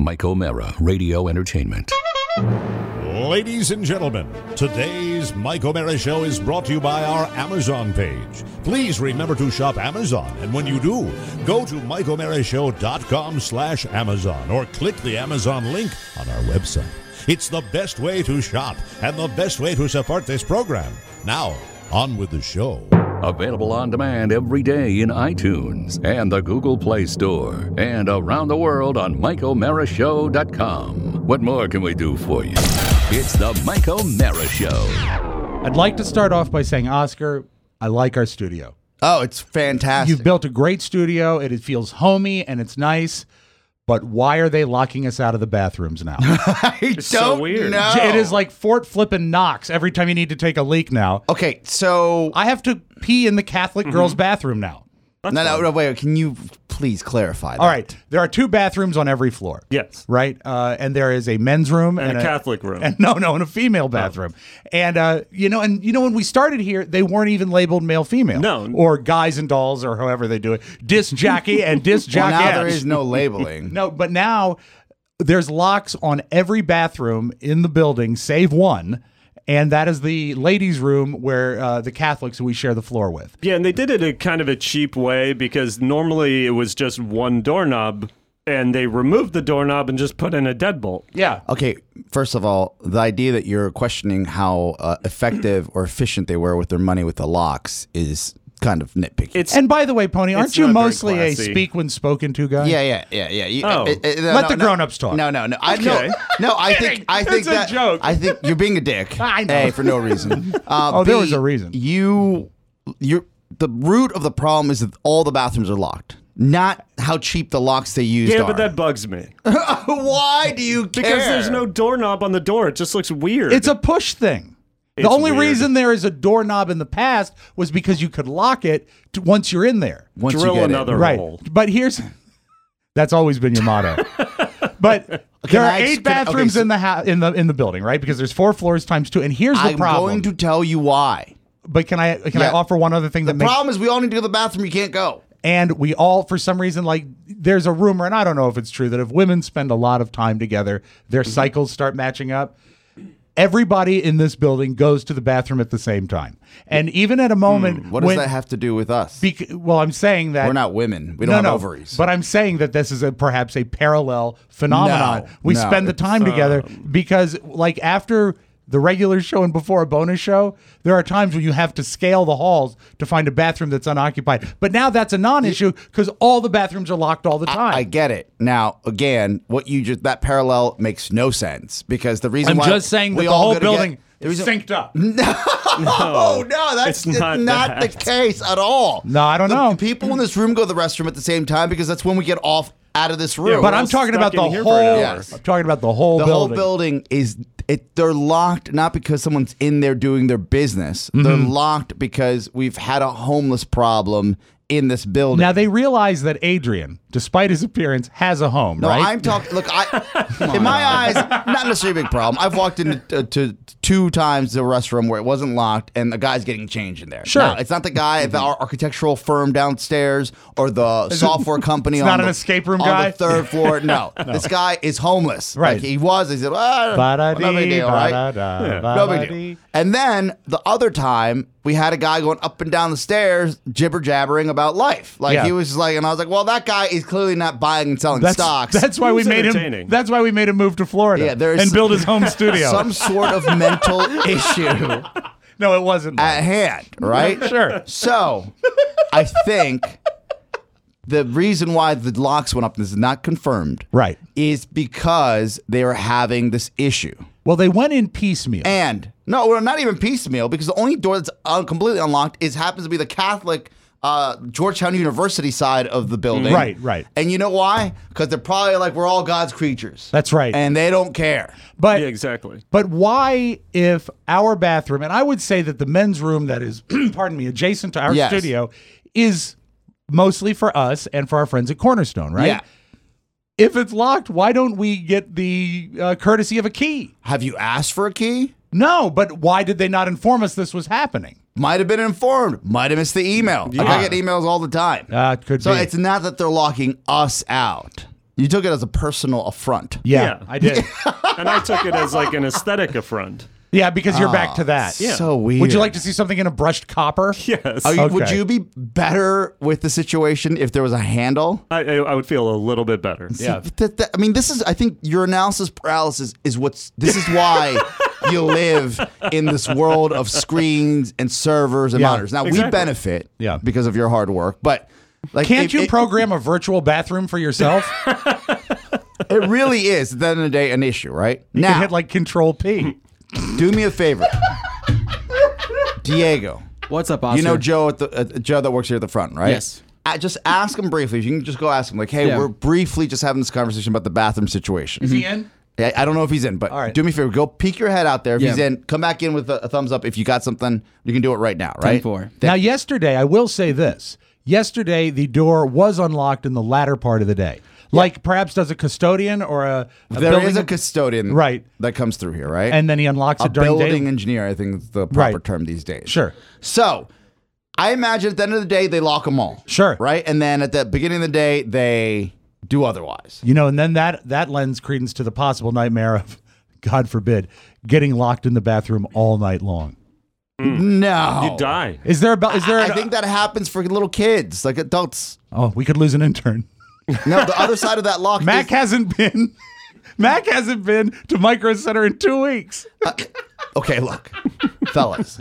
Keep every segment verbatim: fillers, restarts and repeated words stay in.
Mike O'Mara, Radio Entertainment. Ladies and gentlemen, today's Mike O'Mara Show is brought to you by our Amazon page. Please remember to shop Amazon, and when you do, go to mike o'mara show dot com slash Amazon or click the Amazon link on our website. It's the best way to shop and the best way to support this program. Now, on with the show. Available on demand every day in iTunes and the Google Play Store and around the world on mike o'mara show dot com. What more can we do for you? It's the Mike O'Mara Show. I'd like to start off by saying, Oscar, I like our studio. Oh, it's fantastic. You've built a great studio. It, it feels homey and it's nice. But why are they locking us out of the bathrooms now? I It's don't so weird. know. It is like Fort Flippin' Knox every time you need to take a leak now. Okay, so I have to pee in the Catholic girls' bathroom now. no, no, no, wait. Can you please clarify that? All right. There are two bathrooms on every floor. Yes. Right? Uh, and there is a men's room And and, a Catholic room. And no, no, and a female bathroom. And uh, you know, and you know, when we started here, they weren't even labeled male female. No. Or guys and dolls or however they do it. Disc jockey and disc Well, jockey. now there is no labeling. No, but now there's locks on every bathroom in the building, save one. And that is the ladies' room where uh, the Catholics we share the floor with. Yeah, and they did it in kind of a cheap way because normally it was just one doorknob, and they removed the doorknob and just put in a deadbolt. Yeah. Okay, first of all, the idea that you're questioning how uh, effective or efficient they were with their money with the locks is kind of nitpicky. It's And by the way, Pony, aren't It's you not very mostly a classy. speak when spoken to guy? yeah, yeah, yeah, yeah. You, Oh. uh, uh, no, Let no, the no. grown-ups talk. No, no, no. I Okay. no, no. I think I think It's a that joke. I think you're being a dick. I know. A, for no reason. Uh, Oh, there B, was a reason. You, you. The root of the problem is that all the bathrooms are locked, not how cheap the locks they used yeah, are. but that bugs me Why do you care? because there's no doorknob on the door. It just looks weird. It's a push thing. The It's only weird. reason there is a doorknob in the past was because you could lock it to, once you're in there. Once drill you get another it. Right. hole. But here's that's always been your motto. But there are I ex- eight can- okay, bathrooms so- in the ha- in the in the building, right? Because there's four floors times two. And here's the I'm problem. going to tell you why. but can I can I Yeah. offer one other thing The that makes problem is we all need to go to the bathroom. You can't go. and we all for some reason like there's a rumor and I don't know if it's true that if women spend a lot of time together, their Mm-hmm. cycles start matching up. Everybody in this building goes to the bathroom at the same time. And even at a moment What does when that have to do with us? bec- well, I'm saying that We're not women. We don't no, have no, ovaries. But I'm saying that this is a perhaps a parallel phenomenon. No, we no, spend the it's, time together because, like, after the regular show and before a bonus show, there are times when you have to scale the halls to find a bathroom that's unoccupied. But now that's a non-issue because all the bathrooms are locked all the time. I get it. Now, again, what you just that parallel makes no sense because the reason I'm why just saying that we the all whole go to building get- the is reason- synced up. Oh no, that's it's not, not the that. case at all. No, I don't The know. People in this room go to the restroom at the same time because that's when we get off out of this room. Yeah, But we're I'm all talking stuck about the in here for an whole. hour. Yes. I'm talking about the whole the building. whole building is it. They're locked not because someone's in there doing their business. They're Mm-hmm. locked because we've had a homeless problem in this building. Now they realize that Adrian, despite his appearance, has a home, No, right? I'm talking. Look, I in my eyes, not necessarily a big problem. I've walked into to, two times the restroom where it wasn't locked, and the guy's getting changed in there. Sure. Now, it's not the guy at the ar- architectural firm downstairs or the software company. it's on not an the, escape room on guy? the third floor. No, this guy is homeless. Right. Like he was. He said, "Ah, no big deal, right? Ba-da-dee, No big ba-da-dee. deal." And then the other time, we had a guy going up and down the stairs, jibber jabbering about life. Like Yeah. he was just like, and I was like, well, that guy is clearly not buying and selling That's, stocks. that's why we Who's made him. entertaining? That's why we made him move to Florida Yeah, there's and build his home studio. some sort of mental issue no, it wasn't. at hand, right? Sure. So, I think the reason why the locks went up, this is not confirmed, Right. is because they were having this issue. Well, they went in piecemeal. And, no, well, not even piecemeal, because the only door that's un- completely unlocked is happens to be the Catholic uh, Georgetown University side of the building. Right, right. And you know why? Because they're probably like, we're all God's creatures. That's right. And they don't care. but Yeah, exactly. But why, if our bathroom, and I would say that the men's room that is, pardon me, adjacent to our Yes. studio, is mostly for us and for our friends at Cornerstone, right? Yeah. If it's locked, why don't we get the uh, courtesy of a key? Have you asked for a key? No, but why did they not inform us this was happening? Might have been informed. Might have missed the email. Like, I get emails all the time. Uh, it could so be. it's not that they're locking us out. You took it as a personal affront. Yeah, Yeah. I did. And I took it as like an aesthetic affront. Yeah, because you're back to that. Yeah. So weird. Would you like to see something in a brushed copper? Yes. Are you, Okay. Would you be better with the situation if there was a handle? I, I I would feel a little bit better. Yeah. That- that- I mean, this is. I think your analysis paralysis is what's. This is why you live in this world of screens and servers and Yeah, monitors. Now we exactly. benefit, Yeah. because of your hard work. But like, Can't it, you it, program a virtual bathroom for yourself? it really is at the end of the day an issue, right? You Now, can hit like Control P. do me a favor, Diego. What's up, Oscar? You know Joe at the uh, Joe that works here at the front, right? Yes. I just ask him briefly. You can just go ask him, like, "Hey, Yeah. we're briefly just having this conversation about the bathroom situation." Is he in? I I don't know if he's in, but All right. do me a favor. Go peek your head out there. If Yeah. he's in, come back in with a, a thumbs up. If you got something, you can do it right now, right? ten four. Now, yesterday, I will say this. Yesterday, the door was unlocked in the latter part of the day. Like perhaps does a custodian or a, a There building is a custodian, Right. that comes through here, right? and then he unlocks a it during building day. engineer, I think is the proper Right. term these days. Sure. So, I imagine at the end of the day, they lock them all. Sure. Right, and then at the beginning of the day, they do otherwise. You know, and then that that lends credence to the possible nightmare of, God forbid, getting locked in the bathroom all night long. No, You die. Is there about? Is there? I an- think that happens for little kids, like adults. oh, we could lose an intern. No, the other side of that lock. Mac is, hasn't been. Mac hasn't been to Micro Center in two weeks. okay, look, fellas,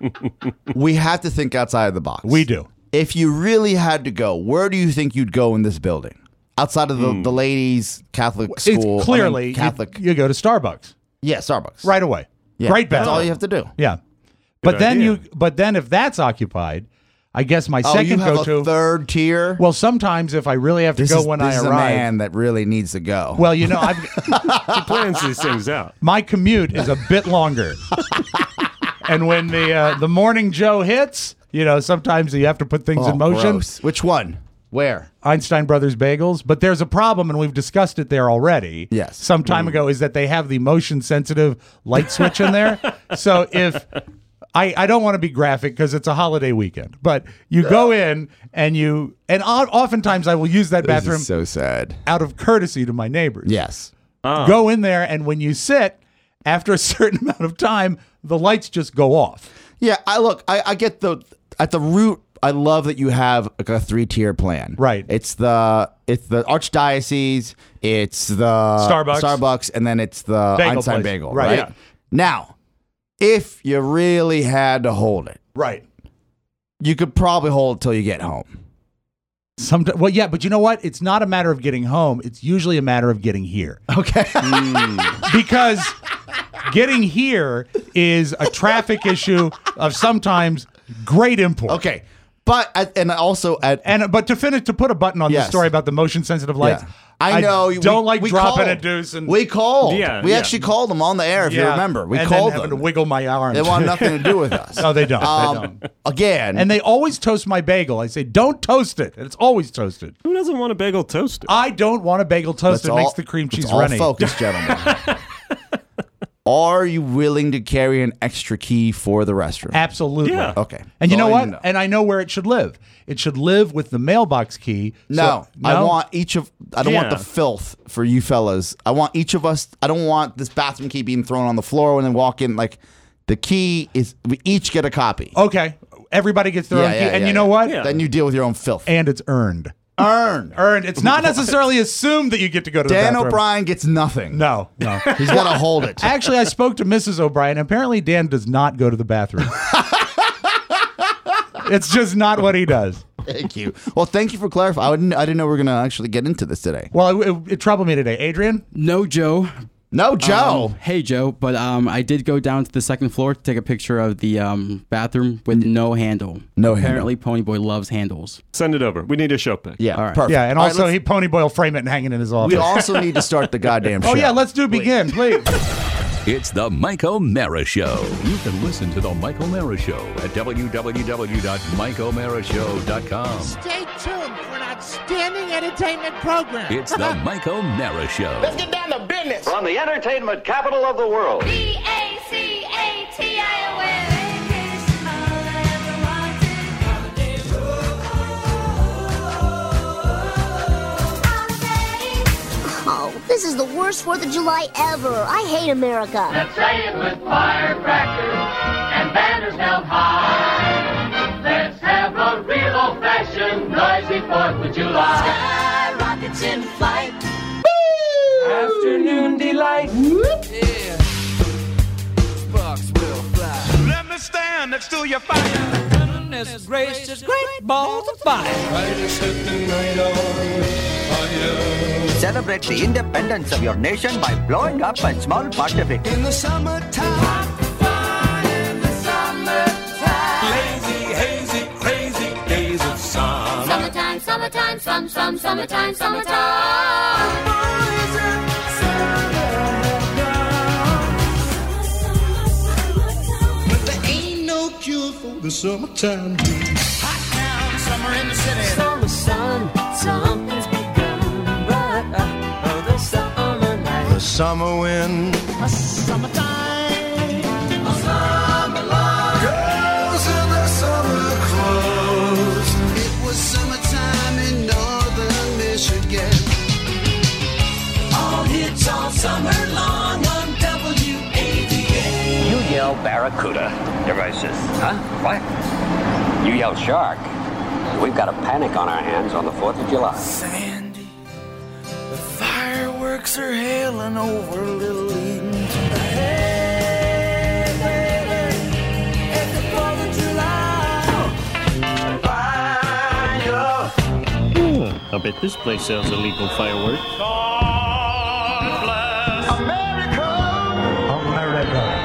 we have to think outside of the box. We do. If you really had to go, where do you think you'd go in this building? Outside of the, the ladies' Catholic school, I mean, It's clearly you- Catholic. You, go to Starbucks yeah, Starbucks. right away. Yeah, Great That's all bathroom. you have to do. Yeah, but then idea. you. But then if that's occupied, I guess my Oh, second you have go-to. a third tier. well, sometimes if I really have to this go is, when this I is arrive. a man that really needs to go. Well, you know, I've, He plans these things out. my commute is a bit longer, and when the uh, the morning Joe hits, you know, sometimes you have to put things Oh, in motion. gross. Which one? Where? Einstein Brothers Bagels, but there's a problem, and we've discussed it there already. Yes. some time ago, is that they have the motion sensitive light switch in there. So if I, I don't want to be graphic because it's a holiday weekend, but you go in and you and o- oftentimes I will use that This bathroom is so sad. out of courtesy to my neighbors. Yes. Go in there, and when you sit, after a certain amount of time, the lights just go off. Yeah. I look. I, I get the at the root. I love that you have like a three tier plan. Right. It's the it's the Archdiocese. It's the Starbucks. Starbucks, and then it's the Bagel Einstein place. Bagel. Right. Right. Yeah. Now, if you really had to hold it, Right. you could probably hold it till you get home. Some, well, yeah, but you know what? It's not a matter of getting home. It's usually a matter of getting here. Okay. Because getting here is a traffic issue of sometimes great import. okay. But at, and also at And but to finish, to put a button on the Yes. story about the motion sensitive lights, Yeah. I know. I don't we, like we dropping called. a deuce and we called. Yeah, we yeah. actually called them on the air. If you Yeah. remember, we and called then having them. to wiggle my arms. They want nothing to do with us. No, they don't. They Um, don't. Again, And they always toast my bagel. I say, don't toast it. And it's always toasted. Who doesn't want a bagel toasted? I don't want a bagel toasted. It makes the cream cheese it's all runny. focus, gentlemen. Are you willing to carry an extra key for the restroom? Absolutely. Yeah. Okay. And you That's know all I what? need to know. And I know where it should live. It should live with the mailbox key. No, So- I want each of. I don't want Yeah. the filth for you fellas. I want each of us. I don't want this bathroom key being thrown on the floor and then walk in. Like the key is. We each get a copy. Okay. Everybody gets their Yeah, own key. yeah, and yeah, you know yeah. what? Yeah. Then you deal with your own filth. And it's earned. Earn. Earned. It's not necessarily assumed that you get to go to the Dan bathroom. O'Brien gets nothing. No, no. He's got to hold it. Actually, I spoke to Missus O'Brien. Apparently, Dan does not go to the bathroom. It's just not what he does. Thank you. Well, thank you for clarifying. I didn't. I didn't know we were going to actually get into this today. Well, it, it, it troubled me today. Adrian? No, Joe. No, Joe. Um, hey, Joe. But um, I did go down to the second floor to take a picture of the um, bathroom with no handle. No Apparently, Ponyboy loves handles. Send it over. We need a show pic. yeah. all right. Perfect. Yeah, and All right, also let's- he ponyboy frame it and hang it in his office. we also need to start the goddamn show. Oh, yeah, let's do begin, please. It's the Mike O'Mara Show. You can listen to the Mike O'Mara Show at w w w dot mike o'mara show dot com. Stay tuned for an outstanding entertainment program. It's the Mike O'Mara Show. Let's get down to business. From the entertainment capital of the world. B A C A T I O N. No, this is the worst fourth of July ever. I hate America. Let's say it with firecrackers and banners held high. Let's have a real old-fashioned noisy fourth of July. Sky rockets in flight. Woo! Afternoon delight. Yeah. Sparks will fly. Let me stand next to your fire. Goodness gracious, great balls of fire. Celebrate the independence of your nation by blowing up a small part of it. In the summertime. In the summertime. Lazy, hazy, crazy days of summer. Summertime, summertime, some, some, summertime, summertime. The summertime blues. Hot town, summer in the city. Summer sun, something's begun. But uh, the summer night. The summer wind. A summertime. A summer love. Girls in their summer clothes. It was summertime in northern Michigan. All hits all summer long on W A D A. You yell Barracuda. Everybody says, huh? What? You yell shark. We've got a panic on our hands on the fourth of July. Sandy, the fireworks are hailing over Little Eden. Hey, baby, it's the fourth of July. Fire. Hmm, I bet this place sells illegal fireworks. God bless America. America.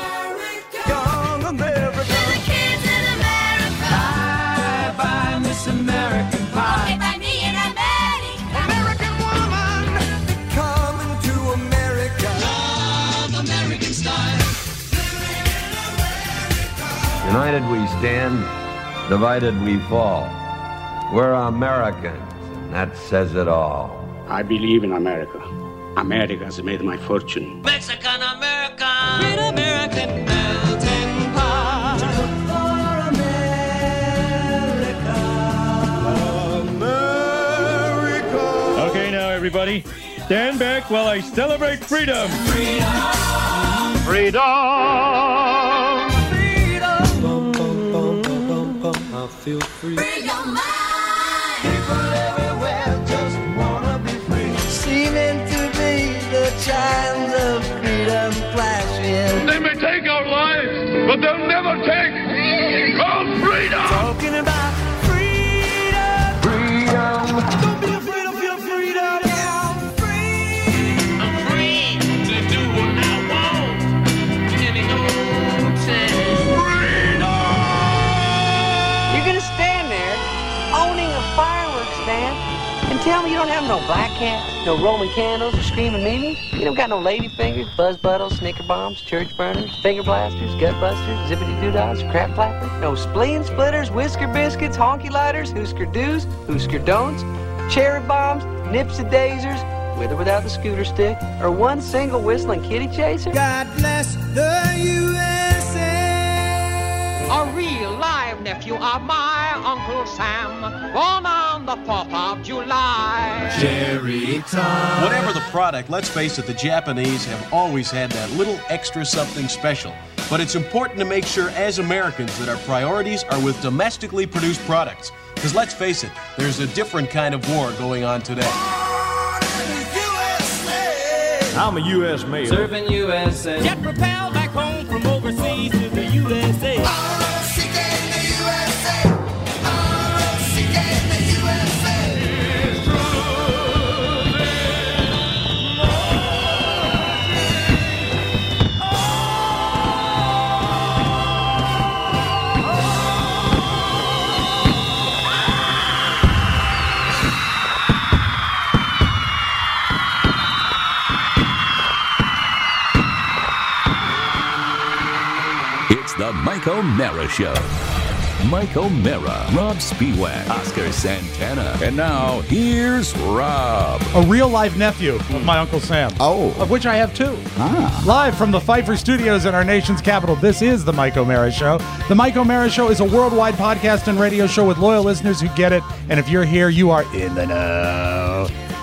American pie. Okay, by me in America. American woman, coming to America. Love American style. United we stand, divided we fall. We're Americans, and that says it all. I believe in America. America has made my fortune. Mexican America. Great American melting pot. For America. America. Okay, now everybody, stand back while I celebrate freedom. Freedom. Freedom. Freedom. Bum, bum, bum, bum, bum, bum. I feel free. Free your mind. People everywhere just wanna be free. Seeming to be the chimes of freedom flashing. They may take our lives, but they'll never take our freedom. Talking about freedom. Freedom. Don't be afraid of your freedom. I'm free. I'm free to do what I want. Any old time. Freedom. You're gonna stand there owning a fireworks stand and tell me you don't have no black cats, no Roman candles, or screaming Mimi? You don't got no lady fingers, buzz buttles, snicker bombs, church burners, finger blasters, gut busters, zippity doo dahs, crap flappers, no spleen splitters, whisker biscuits, honky lighters, hoosker do's, hoosker don'ts, cherry bombs, nipsy daisers, with or without the scooter stick, or one single whistling kitty chaser? God bless the U S A. A real live nephew of my Uncle Sam, born on the fourth of July. Cherry time. Whatever the product, let's face it, the Japanese have always had that little extra something special. But it's important to make sure as Americans that our priorities are with domestically produced products. Because let's face it, there's a different kind of war going on today. I'm a U S mayor. Serving U S A. Jet propelled back home from overseas to the U S A. R O C K in the U S A. R O C K in the U S A. It's It's the Mike O'Mara Show. Mike O'Mara, Rob Spiewak, Oscar Santana. And now, here's Rob. A real live nephew of my Uncle Sam. Oh. Of which I have two. Ah. Live from the Pfeiffer Studios in our nation's capital, this is the Mike O'Mara Show. The Mike O'Mara Show is a worldwide podcast and radio show with loyal listeners who get it. And if you're here, you are in the know.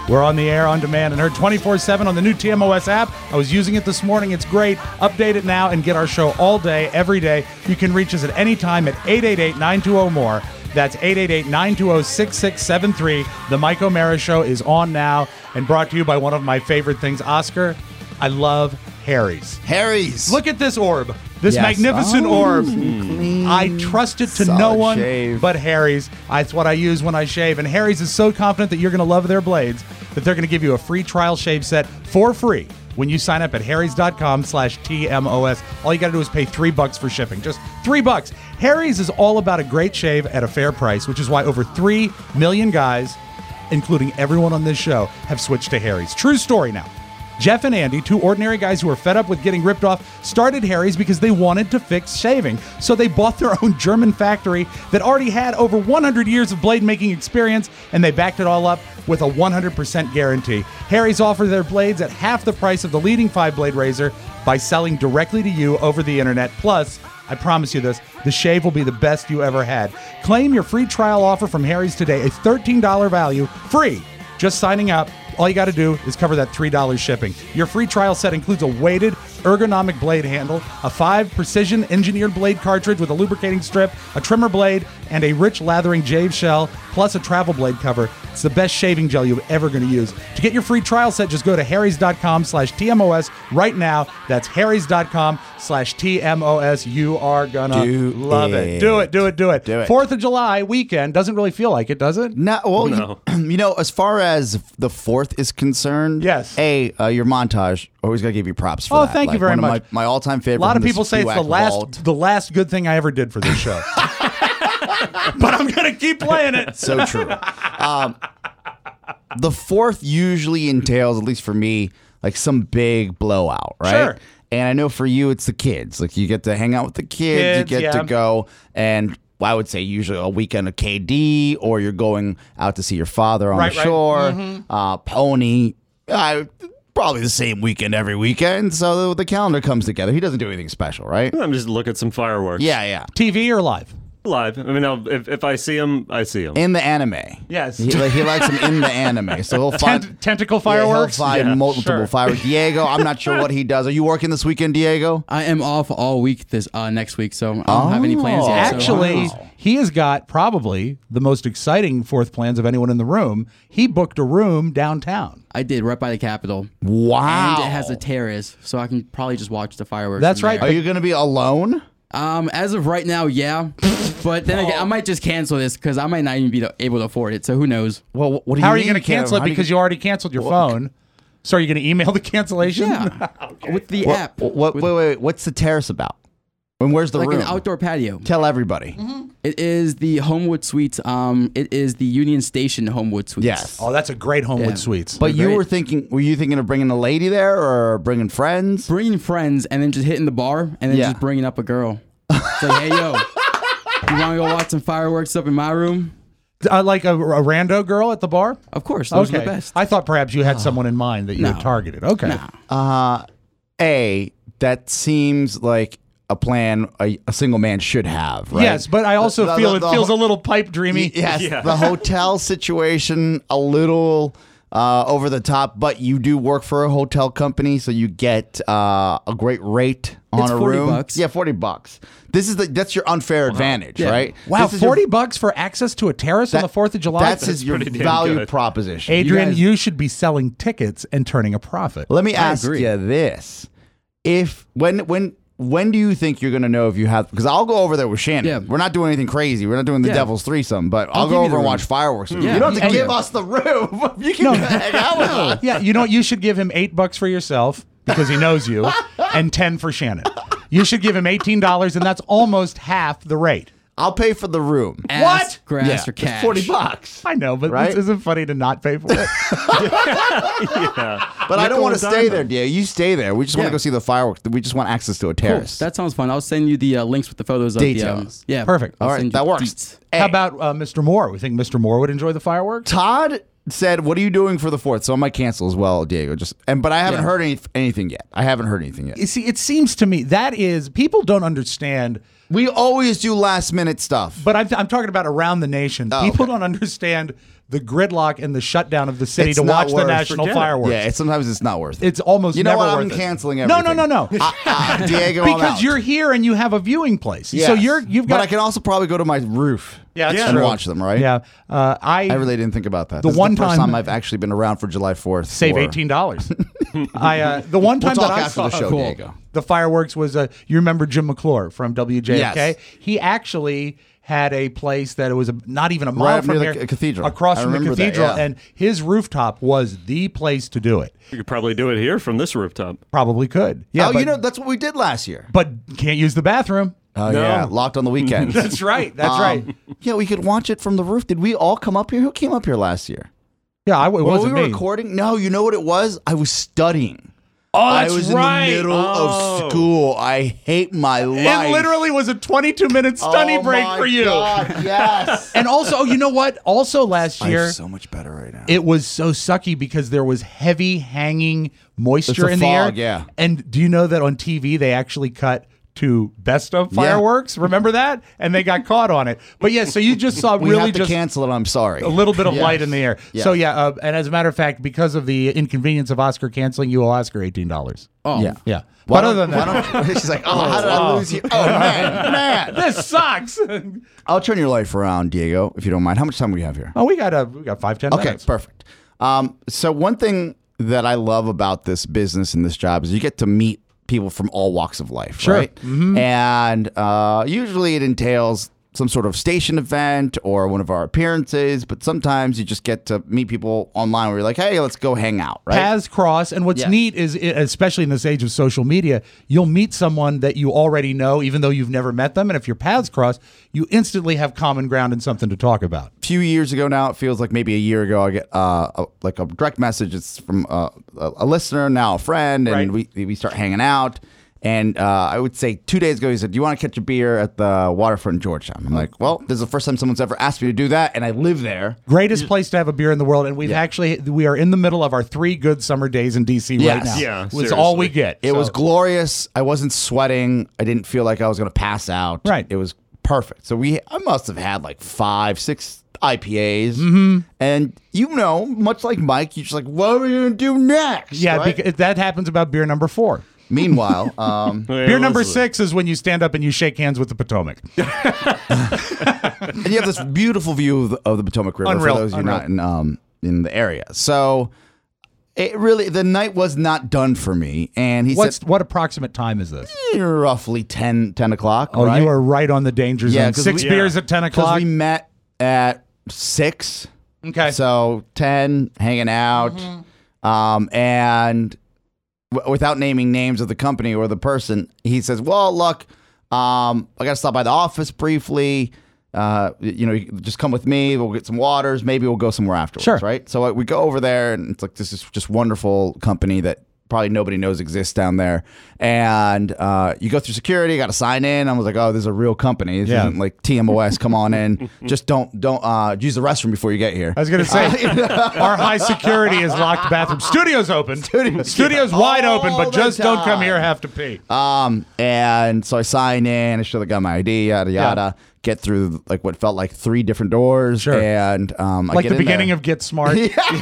We're on the air, on demand, and heard twenty-four seven on the new T M O S app. I was using it this morning. It's great. Update it now and get our show all day, every day. You can reach us at any time at eight eight eight, nine two zero, M O R E. That's eight eight eight, nine two zero, six six seven three. The Mike O'Mara Show is on now and brought to you by one of my favorite things. Oscar, I love Harry's. Harry's. Look at this orb. This Yes. magnificent Oh, orb. clean, I trust it to solid no one shave. but Harry's. That's what I use when I shave. And Harry's is so confident that you're going to love their blades that they're going to give you a free trial shave set for free when you sign up at harrys.com slash TMOS. All you got to do is pay three bucks for shipping. Just three bucks. Harry's is all about a great shave at a fair price, which is why over three million guys, including everyone on this show, have switched to Harry's. True story now. Jeff and Andy, two ordinary guys who were fed up with getting ripped off, started Harry's because they wanted to fix shaving. So they bought their own German factory that already had over one hundred years of blade making experience, and they backed it all up with a one hundred percent guarantee. Harry's offered their blades at half the price of the leading five-blade razor by selling directly to you over the internet. Plus, I promise you this, the shave will be the best you ever had. Claim your free trial offer from Harry's today, a thirteen dollars value, free. Just signing up. All you got to do is cover that three dollars shipping. Your free trial set includes a weighted, ergonomic blade handle, a five precision engineered blade cartridge with a lubricating strip, a trimmer blade, and a rich lathering jade shell, plus a travel blade cover. It's the best shaving gel you're ever going to use. To get your free trial set, just go to harrys.com slash TMOS right now. That's harrys.com slash TMOS. You are going to love it. it. Do it, do it, do it. Do it. Fourth of July weekend doesn't really feel like it, does it? No, well, No. You, you know, as far as the fourth is concerned, Yes. A, uh, your montage, always got to give you props for Oh, that. thank you Like, very one of much. My, my all-time favorite. A lot of from people this say it's the two-act last vault. the last good thing I ever did for this show. But I'm going to keep playing it. So true. Um, the fourth usually entails, at least for me, like some big blowout, right? Sure. And I know for you, it's the kids. Like you get to hang out with the kids, Kids, you get yeah. to go and. I would say usually a weekend of K D, or you're going out to see your father on Right, the right. shore. Mhm. Uh, Pony, uh, probably the same weekend every weekend. So the, the calendar comes together. He doesn't do anything special, right? I'm just look at some fireworks. Yeah, yeah. T V or live? Live. I mean, I'll, if, if I see him, I see him. In the anime. Yes. He, like, he likes them in the anime. So he'll find Tent- tentacle Yeah, fireworks? he'll find Yeah, multiple sure. fireworks. Diego, I'm not sure what he does. Are you working this weekend, Diego? I am off all week this uh, next week, so I don't have any plans yet. so- Actually, he has got probably the most exciting fourth plans of anyone in the room. He booked a room downtown. I did right by the Capitol. Wow. And it has a terrace, so I can probably just watch the fireworks. That's from right. there. Are you going to be alone? Um, as of right now, yeah. But then again, I might just cancel this because I might not even be able to afford it. So who knows? Well, what do How you are you mean, going to cancel Kev? it How do because you already canceled your phone? So are you going to email the cancellation? Yeah, with the What, app. what, with wait, wait, wait. What's the terrace about? And where's the like room? an outdoor patio. Tell everybody. Mm-hmm. It is the Homewood Suites. Um, it is the Union Station Homewood Suites. Yes. Oh, that's a great Homewood Yeah. Suites. But you great. were thinking, were you thinking of bringing a lady there or bringing friends? Bringing friends and then just hitting the bar and then Yeah. just bringing up a girl. It's like, hey, yo, you want to go watch some fireworks up in my room? Uh, like a, a rando girl at the bar? Of course, those Okay. are the best. I thought perhaps you had someone in mind that you No. had targeted. Okay. Uh, A, that seems like a plan a, a single man should have, right? Yes, but I also The- the- feel the- it the feels ho- a little pipe dreamy. Yes, Yeah. the hotel situation a little uh, over the top, but you do work for a hotel company, so you get uh, a great rate on It's a forty room. bucks. Yeah, forty bucks. This is the that's your unfair advantage, Yeah. right? Wow, This is your- forty bucks for access to a terrace on the fourth of July? That's, his, your pretty damn value good. proposition. Adrian, guys- you should be selling tickets and turning a profit. Let me I ask agree. you this: If when when when do you think you're going to know if you have? Because I'll go over there with Shannon. Yeah. We're not doing anything crazy. We're not doing the Yeah. devil's threesome, but I'll, I'll go give you over the and room. watch fireworks. with Yeah. You You don't have to And- give us the room. You can hang out with us. Yeah, you know what? You should give him eight bucks for yourself because he knows you, and ten for Shannon. You should give him eighteen dollars, and that's almost half the rate. I'll pay for the room. Ass, What? grass, Yeah, or it's cash. forty bucks. I know, but Right? this isn't funny to not pay for it. yeah. But I don't Nickel want and to stay dime there, them. dear. You stay there. We just want to Yeah. go see the fireworks. We just want access to a Cool. terrace. That sounds fun. I'll send you the uh, links with the photos of the um, Details. yeah, Perfect. I'll All right, send you that the works. deets. Hey, How about uh, Mister Moore? We think Mister Moore would enjoy the fireworks? Todd said, "What are you doing for the fourth?" So I might cancel as well, Diego. Just and but I haven't Yeah. heard any, anything yet. I haven't heard anything yet. You see, it seems to me that is people don't understand. We always do last minute stuff. But I'm, I'm talking about around the nation. Oh, People okay. don't understand the gridlock and the shutdown of the city It's to not watch the worth- national forget it. fireworks. Yeah, it's, sometimes it's not worth it. It's almost You know never what? worth I'm it. canceling No, everything. no, no, no. Uh, uh, Diego, I'm because out. you're here and you have a viewing place. So Yes. you're you've got. But I can also probably go to my roof. Yeah, that's and true. watch them, right? Yeah, uh, I I really didn't think about that. The This is one the first time- time I've actually been around for July fourth. save for- eighteen dollars. I uh, the one We'll time talk that I after saw the show, Diego. the fireworks was uh, you remember Jim McClure from W J F K? Yes. He actually had a place that it was a, not even a mile Right up from near the here, c- cathedral. across I from the remember that, cathedral, yeah. and his rooftop was the place to do it. You could probably do it here from this rooftop. Probably could. Yeah, oh, but, you know, that's what we did last year. but can't use the bathroom. Oh, No. yeah. Locked on the weekends. That's right. That's Um, right. Yeah, we could watch it from the roof. Did we all come up here? Who came up here last year? Yeah, I, it When wasn't we were me. recording? No, you know what it was? I was studying. Oh, that's I was right. in the middle Oh. of school. I hate my life. It literally was a twenty-two minute study Oh break my for you. God, yes. And also, you know what? Also last year, Life's so much better right now. it was so sucky because there was heavy hanging moisture It's a in fog, the air. yeah. And do you know that on T V they actually cut to best of Yeah. fireworks? Remember that? And they got caught on it. But yeah, so you just saw we really have to just cancel it. I'm sorry. a little bit of Yes. light in the air. Yes. So yeah, uh, and as a matter of fact, because of the inconvenience of Oscar canceling, you owe Oscar eighteen dollars. Oh, Yeah. Yeah. Why But don't- other than why that, don't- she's like, oh, how did I lose you? Oh, man, man. this sucks. I'll turn your life around, Diego, if you don't mind. How much time do we have here? Oh, we got a we got five ten Okay, minutes. perfect. Um, so one thing that I love about this business and this job is you get to meet people from all walks of life, Sure. right? And uh, usually it entails some sort of station event or one of our appearances, but sometimes you just get to meet people online where you're like, hey, let's go hang out, right? Paths cross, and what's Yes. neat is, i- especially in this age of social media, you'll meet someone that you already know, even though you've never met them. And if your paths cross, you instantly have common ground and something to talk about. A few years ago now, it feels like maybe a year ago, I get uh, a, like a direct message. It's from uh, a, a listener, now a friend, and Right. we we start hanging out. And uh, I would say two days ago, he said, do you want to catch a beer at the waterfront in Georgetown? I'm like, well, this is the first time someone's ever asked me to do that, and I live there. Greatest place to have a beer in the world, and we've Yeah. actually we are in the middle of our three good summer days in D C right Yes. now. Yeah, it's all we seriously. get. It So- was glorious. I wasn't sweating. I didn't feel like I was going to pass out. Right. It was perfect. So we, I must have had like five, six I P As. Mm-hmm. And you know, much like Mike, you're just like, what are we going to do next? yeah. right? Because that happens about beer number four. Meanwhile, um, Beer number six is when you stand up and you shake hands with the Potomac. and you have this beautiful view of the, of the Potomac River Unreal, for those of you unreal. not in um in the area. So it really the night was not done for me. And he What's said, what approximate time is this? "Eh, roughly ten, ten o'clock. Oh, right? you are right on the danger zone. 'cause Six we- beers at ten Because o'clock. we met at six. Okay. So ten, hanging out, Mm-hmm. um, and w- without naming names of the company or the person, he says, "Well, look, um, I got to stop by the office briefly. Uh, y- you know, you can just come with me. We'll get some waters. Maybe we'll go somewhere afterwards. Sure. Right? So uh, we go over there, and it's like this is just wonderful company that." Probably nobody knows exists down there, and uh, you go through security. You got to sign in. I was like, "Oh, this is a real company. This Yeah. isn't like T M O S. Come on in. Just don't don't uh, use the restroom before you get here." I was going to say, our high security is locked bathroom. Studio's open. Studios- Studio's wide open, All but the just don't come time. here have to pee. Um, and so I sign in, I show the guy my I D, yada yada. Get through like what felt like three different doors, Sure. and um, I Like get the in beginning there. of Get Smart.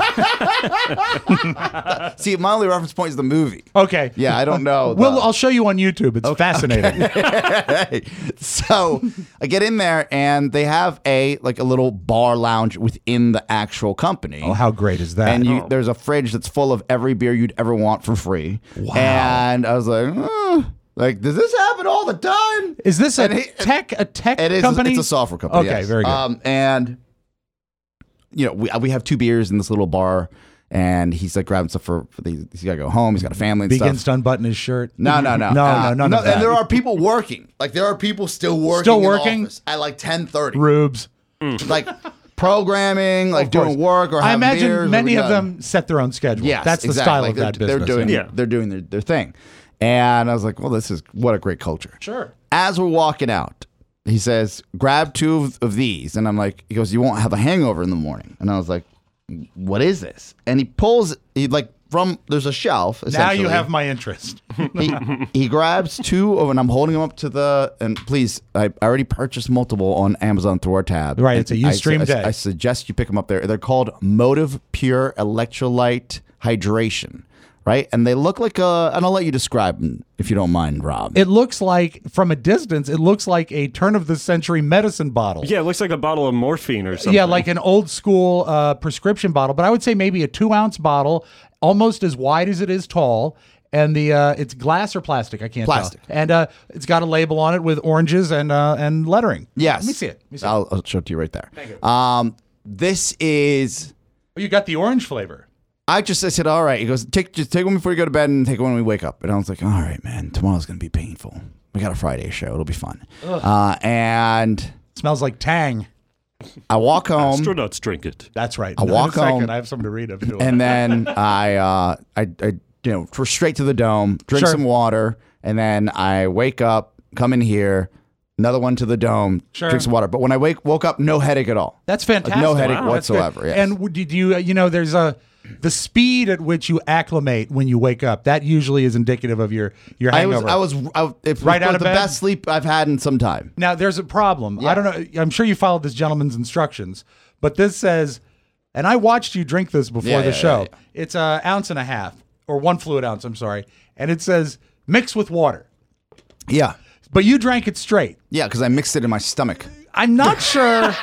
See, my only reference point is the movie. Okay. Yeah, I don't know. the- Well, I'll show you on YouTube. It's fascinating. so I get in there, and they have a like a little bar lounge within the actual company. Oh, how great is that? And you, there's a fridge that's full of every beer you'd ever want for free. Wow. And I was like, "Uh, like, does this happen all the time? Is this a And he- tech a tech It is. company? It's a software company. Okay, yes. very good. Um, and you know, we we have two beers in this little bar, and he's like grabbing stuff for. for the, he's got to go home. He's got a family and Begins stuff. to unbutton his shirt. No, no, no, no, Uh, no, none of that. And there are people working. Like there are people still working. Still in the working? office at like ten thirty. Rubes. Like programming, like Of course. doing work, or I having imagine beers, or many of done. them set their own schedule. Yes, That's the exactly. style Like, of they're, that business. They're doing, Yeah. they're doing their, their thing. And I was like, well, this is what a great culture. Sure. As we're walking out, he says, grab two of, of these. And I'm like, he goes, you won't have a hangover in the morning. And I was like, what is this? And he pulls, he like from there's a shelf. Now you essentially. have my interest. he, he grabs two of, and I'm holding them up to the. And please, I, I already purchased multiple on Amazon through our tab. Right, And it's a I- Ustream I, day. I suggest you pick them up there. They're called Motive Pure Electrolyte Hydration. Right, and they look like a. And I'll let you describe them if you don't mind, Rob. It looks like, from a distance, it looks like a turn of the century medicine bottle. Yeah, it looks like a bottle of morphine or something. Yeah, like an old school uh, prescription bottle, but I would say maybe a two ounce bottle, almost as wide as it is tall. And the uh, it's glass or plastic, I can't Plastic. tell. And uh, it's got a label on it with oranges and uh, and lettering. Yes, Let me see it. Let me see it. I'll, I'll show it to you right there. Thank you. Um, this is. Oh, you got the orange flavor. I just I said, all right. He goes, take just take one before you go to bed and take one when we wake up. And I was like, all right, man, tomorrow's gonna be painful. We got a Friday show. It'll be fun. Uh, and It smells like Tang. I walk home. Astronauts drink it. That's right. I In a walk second, home. I have something to read. Up to And then I, uh, I, I, you know, for straight to the dome, drink Sure. some water, and then I wake up, come in here, another one to the dome, Sure. drink some water. But when I wake woke up, no headache at all. That's fantastic. Like, no headache Wow, that's good. whatsoever. Yes. And w- did you, uh, you know, there's a the speed at which you acclimate when you wake up. That usually is indicative of your your I was, hangover. I was, I, it Right was out of the bed? best sleep I've had in some time. Now, there's a problem. I don't know. I'm sure you followed this gentleman's instructions, but this says, and I watched you drink this before Yeah, the yeah, show. yeah, yeah. It's an ounce and a half, or one fluid ounce, I'm sorry. And it says, mix with water. Yeah, But you drank it straight. yeah, because I mixed it in my stomach. I'm not sure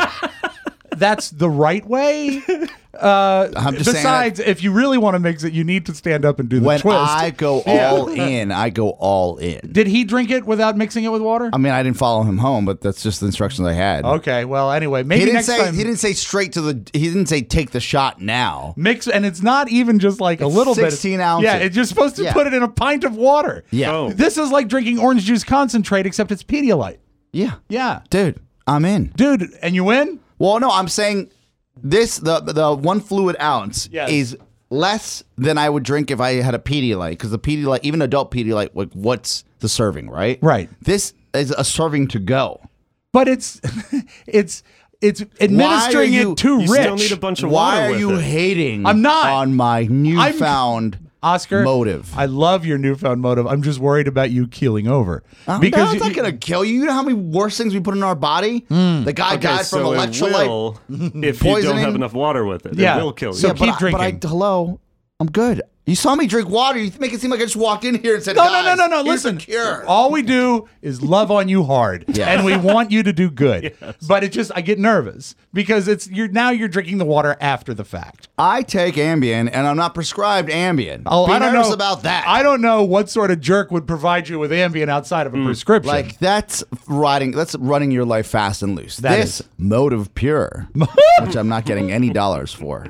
that's the right way. Uh, I'm just saying besides, if you really want to mix it, you need to stand up and do the When twist. I go Yeah. all in, I go all in. Did he drink it without mixing it with water? I mean, I didn't follow him home, but that's just the instructions I had. Okay, well, anyway, maybe he didn't next say time he didn't say straight to the. He didn't say take the shot now. mix, and it's not even just like a It's little bit. sixteen ounces. Yeah, it's just supposed to Yeah. put it in a pint of water. Yeah. Oh. This is like drinking orange juice concentrate, except it's Pedialyte. Yeah, Yeah, dude, I'm in. dude, and you win. Well, no, I'm saying this the the one fluid ounce Yes. is less than I would drink if I had a Pedialyte, because the Pedialyte, even adult Pedialyte, like what's the serving, right? Right. This is a serving to go. But it's it's it's administering you- it too you rich. still need a bunch of Why water are with you it. hating? I'm not. on my newfound Oscar motive. I love your newfound motive. I'm just worried about you keeling over Oh, because no, it's you- not gonna kill you. You know how many worse things we put in our body? The guy Okay, died from so it electrolyte will, if you don't poisoning. have enough water with it. Yeah. It will kill you. So yeah, keep but I, but I, drinking. hello, I'm good. You saw me drink water. You make it seem like I just walked in here and said, No, no, "Guys, no, no, no. here's Listen, the cure." all we do is love on you hard, Yeah. and we want you to do good. But it just, I get nervous because it's you're now you're drinking the water after the fact. I take Ambien, and I'm not prescribed Ambien. Oh, Be I don't nervous know about that. I don't know what sort of jerk would provide you with Ambien outside of a prescription. like that's riding. That's running your life fast and loose. That this is. Motive Pure, which I'm not getting any dollars for,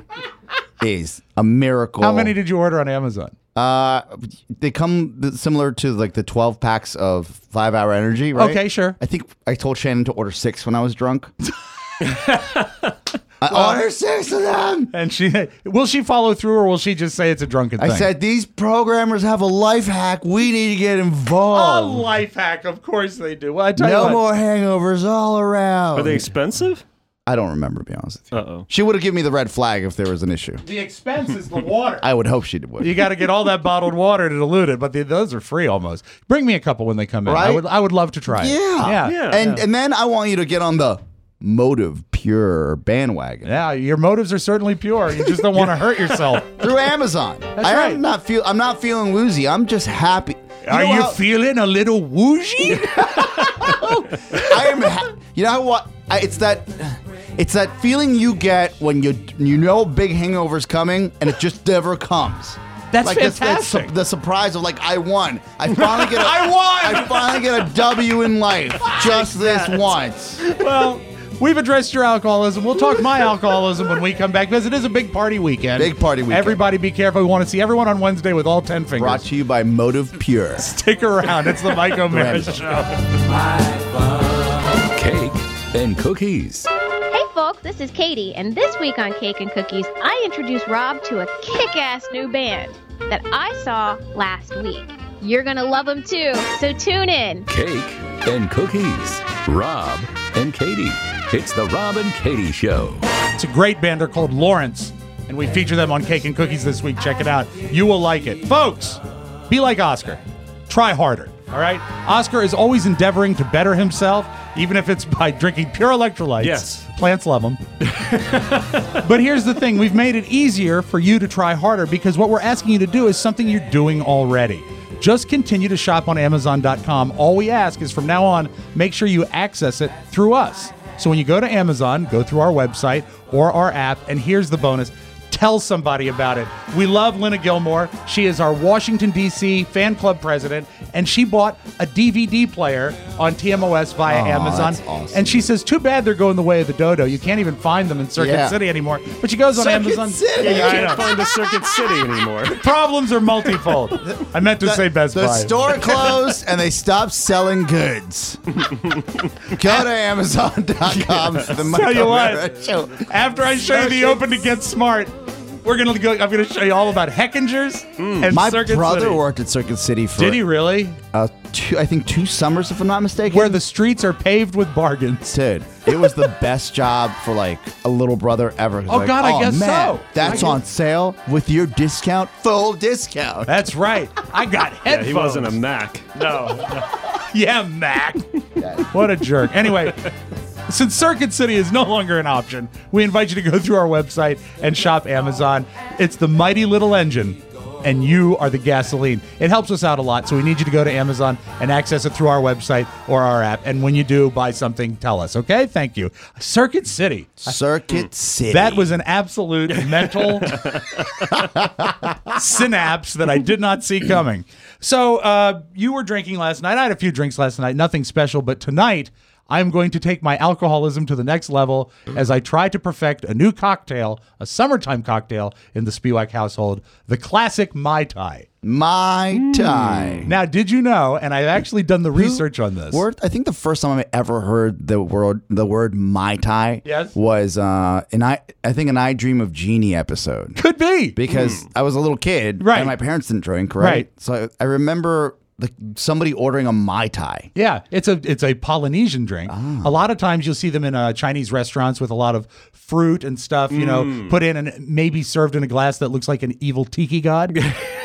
is a miracle. How many did you order on Amazon? Uh, they come th- similar to like the twelve packs of Five Hour Energy, right? Okay, sure. I think I told Shannon to order six when I was drunk. I ordered six of them. And she will she follow through, or will she just say it's a drunken I thing? said these programmers have a life hack. We need to get a involved. life hack. Of course they do. Well, I tell you No what, more hangovers all around. Are they expensive? I don't remember, to be honest with you. Uh-oh. She would have given me the red flag if there was an issue. the expense is the water. I would hope she would. You got to get all that bottled water to dilute it, but the, those are free almost. Bring me a couple when they come in. I Right? would I would love to try it. Yeah. Yeah. Yeah. And and then I want you to get on the Motive Pure bandwagon. Yeah, your motives are certainly pure. You just don't want to hurt yourself. Through Amazon. I right. am not feel I'm not feeling woozy. I'm just happy. Are know you how- feeling a little woozy? I am ha- you know what? I, it's that it's that feeling you get when you you know a big hangover's coming and it just never comes. That's like it's- it's su- fantastic. the surprise of like I won. I finally get a, I won! I finally get a W in life. Just this once. Well, we've addressed your alcoholism. We'll talk my alcoholism when we come back because it is a big party weekend. Big party weekend. Everybody be careful. We want to see everyone on Wednesday with all ten fingers. Brought to you by Motive Pure. Stick around. It's the Mike O'Mara Show. Cake and cookies. Hey folks, this is Katie, and this week on Cake and Cookies, I introduced Rob to a kick-ass new band that I saw last week. You're gonna love them too, so tune in. Cake and cookies. Rob and Katie. It's the Rob and Katie Show. It's a great band. They're called Lawrence. and we feature them on Cake and Cookies this week. Check it out. You will like it. Folks, be like Oscar. Try harder, all right? Oscar is always endeavoring to better himself, even if it's by drinking pure electrolytes. Yes. Plants love them. But here's the thing. We've made it easier for you to try harder because what we're asking you to do is something you're doing already. Just continue to shop on Amazon dot com. All we ask is from now on, make sure you access it through us. So when you go to Amazon, go through our website or our app, and here's the bonus. Tell somebody about it. We love Lena Gilmore. She is our Washington, D C fan club president, and she bought a D V D player on T M O S via Oh, Amazon. that's awesome. And she says, too bad they're going the way of the dodo. You can't even find them in Circuit Yeah. City anymore. But she goes on Circuit Amazon. City? Yeah, you I can't know. find the Circuit City anymore. Problems are multifold. I meant to say Best The Buy. store closed and they stopped selling goods. Go to Amazon dot com for the Tell you Michael what, Mara Show. after I show you the open to get smart, we're gonna go. I'm gonna show you all about Heckingers and My Circuit brother City. worked at Circuit City for Did he really? uh, two, I think two summers, if I'm not mistaken. Where the streets are paved with bargains. Dude, it was the best job for like a little brother ever. Oh, Like, God, I guess man, so. That's I on guess- sale with your discount, full discount. That's right. I got Yeah, headphones. he wasn't a Mac. No. no. Yeah, Mac. What a jerk. Anyway, since Circuit City is no longer an option, we invite you to go through our website and shop Amazon. It's the mighty little engine, and you are the gasoline. It helps us out a lot, so we need you to go to Amazon and access it through our website or our app. And when you do buy something, tell us, okay? Thank you. Circuit City. Circuit City. That was an absolute mental synapse that I did not see coming. So uh, you were drinking last night. I had a few drinks last night, nothing special. But tonight, I'm going to take my alcoholism to the next level as I try to perfect a new cocktail, a summertime cocktail in the Spiewak household, the classic Mai Tai. Mai Tai. Now, did you know, and I've actually done the research on this. Word, I think the first time I ever heard the word the word Mai Tai Yes. was uh, an I I think an I Dream of Jeannie episode. Could be. Because I was a little kid, Right. and my parents didn't drink, right? Right. So I, I remember like somebody ordering a Mai Tai. Yeah, it's a it's a Polynesian drink. Ah. A lot of times you'll see them in uh, Chinese restaurants with a lot of fruit and stuff, you know, Mm. put in and maybe served in a glass that looks like an evil tiki god.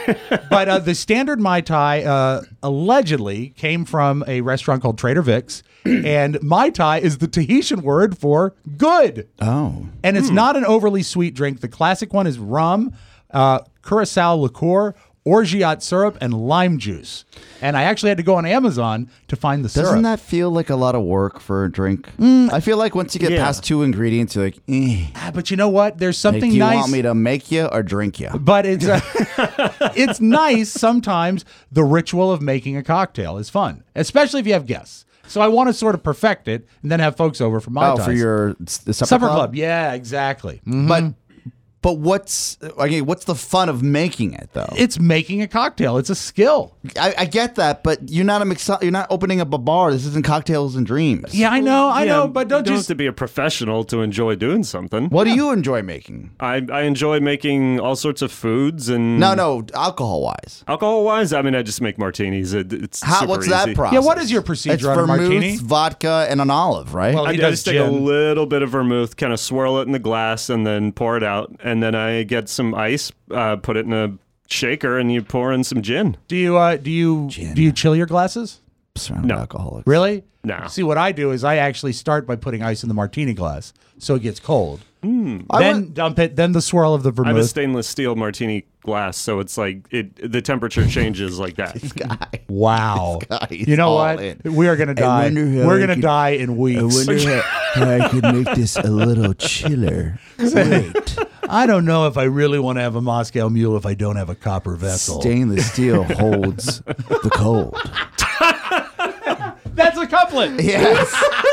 But uh, the standard Mai Tai uh, allegedly came from a restaurant called Trader Vic's, and Mai Tai is the Tahitian word for good. Oh. And it's not an overly sweet drink. The classic one is rum, uh, curacao liqueur, orgeat syrup, and lime juice. And I actually had to go on Amazon to find the syrup. Doesn't that feel like a lot of work for a drink? I feel like once you get Yeah. past two ingredients, you're like, eh. Ah, but you know what? There's Like, something do you nice. want me to make you or drink you? But it's uh, it's nice sometimes. The ritual of making a cocktail is fun, especially if you have guests. So I want to sort of perfect it and then have folks over for my Oh, for your s- the supper, supper club? club. Yeah, exactly. Mhm. But but what's okay? What's the fun of making it though? It's making a cocktail. It's a skill. I, I get that, but you're not a mixo- You're not opening up a bar. This isn't Cocktails and Dreams. Yeah, I know, I Yeah, know, but don't you just. have to be a professional to enjoy doing something. What do you enjoy making? I, I enjoy making all sorts of foods and No, no, alcohol wise. alcohol wise. I mean, I just make martinis. It, it's How? super What's that easy. process? Yeah, what is your procedure It's on a vermouth, martini? vodka, and an olive, right? Well, I, he I does just take a gin. little bit of vermouth, kind of swirl it in the glass, and then pour it out. And then I get some ice, uh, put it in a shaker, and you pour in some gin. Do you uh, do you do you chill your glasses? Surrounded No. by alcoholics. Really? No. See, what I do is I actually start by putting ice in the martini glass so it gets cold. Mm. Then dump it. Then the swirl of the I have a vermouth. stainless steel martini glass, so it's like it. The temperature changes like that. Wow. guy is You know all what? in. We are going to die. wonder how We're I going to could- die in weeks. how, how I could make this a little chiller. Wait. I don't know if I really want to have a Moscow Mule if I don't have a copper vessel. Stainless steel holds the cold. That's a couplet. Yes.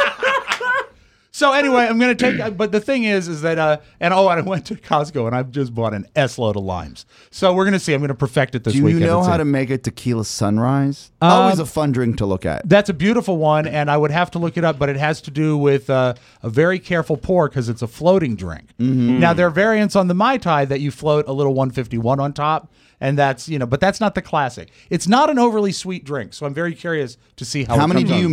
So anyway, I'm going to take, but the thing is, is that, uh, and oh, and I went to Costco and I've just bought an S load of limes. So we're going to see. I'm going to perfect it this Do you weekend. know and how see. to make a tequila sunrise? Um, Always a fun drink to look at. That's a beautiful one, and I would have to look it up, but it has to do with uh, a very careful pour because it's a floating drink. Mm-hmm. Now, there are variants on the Mai Tai that you float a little one fifty-one on top, and that's, you know, but that's not the classic. It's not an overly sweet drink, so I'm very curious to see how How it many comes do you out. make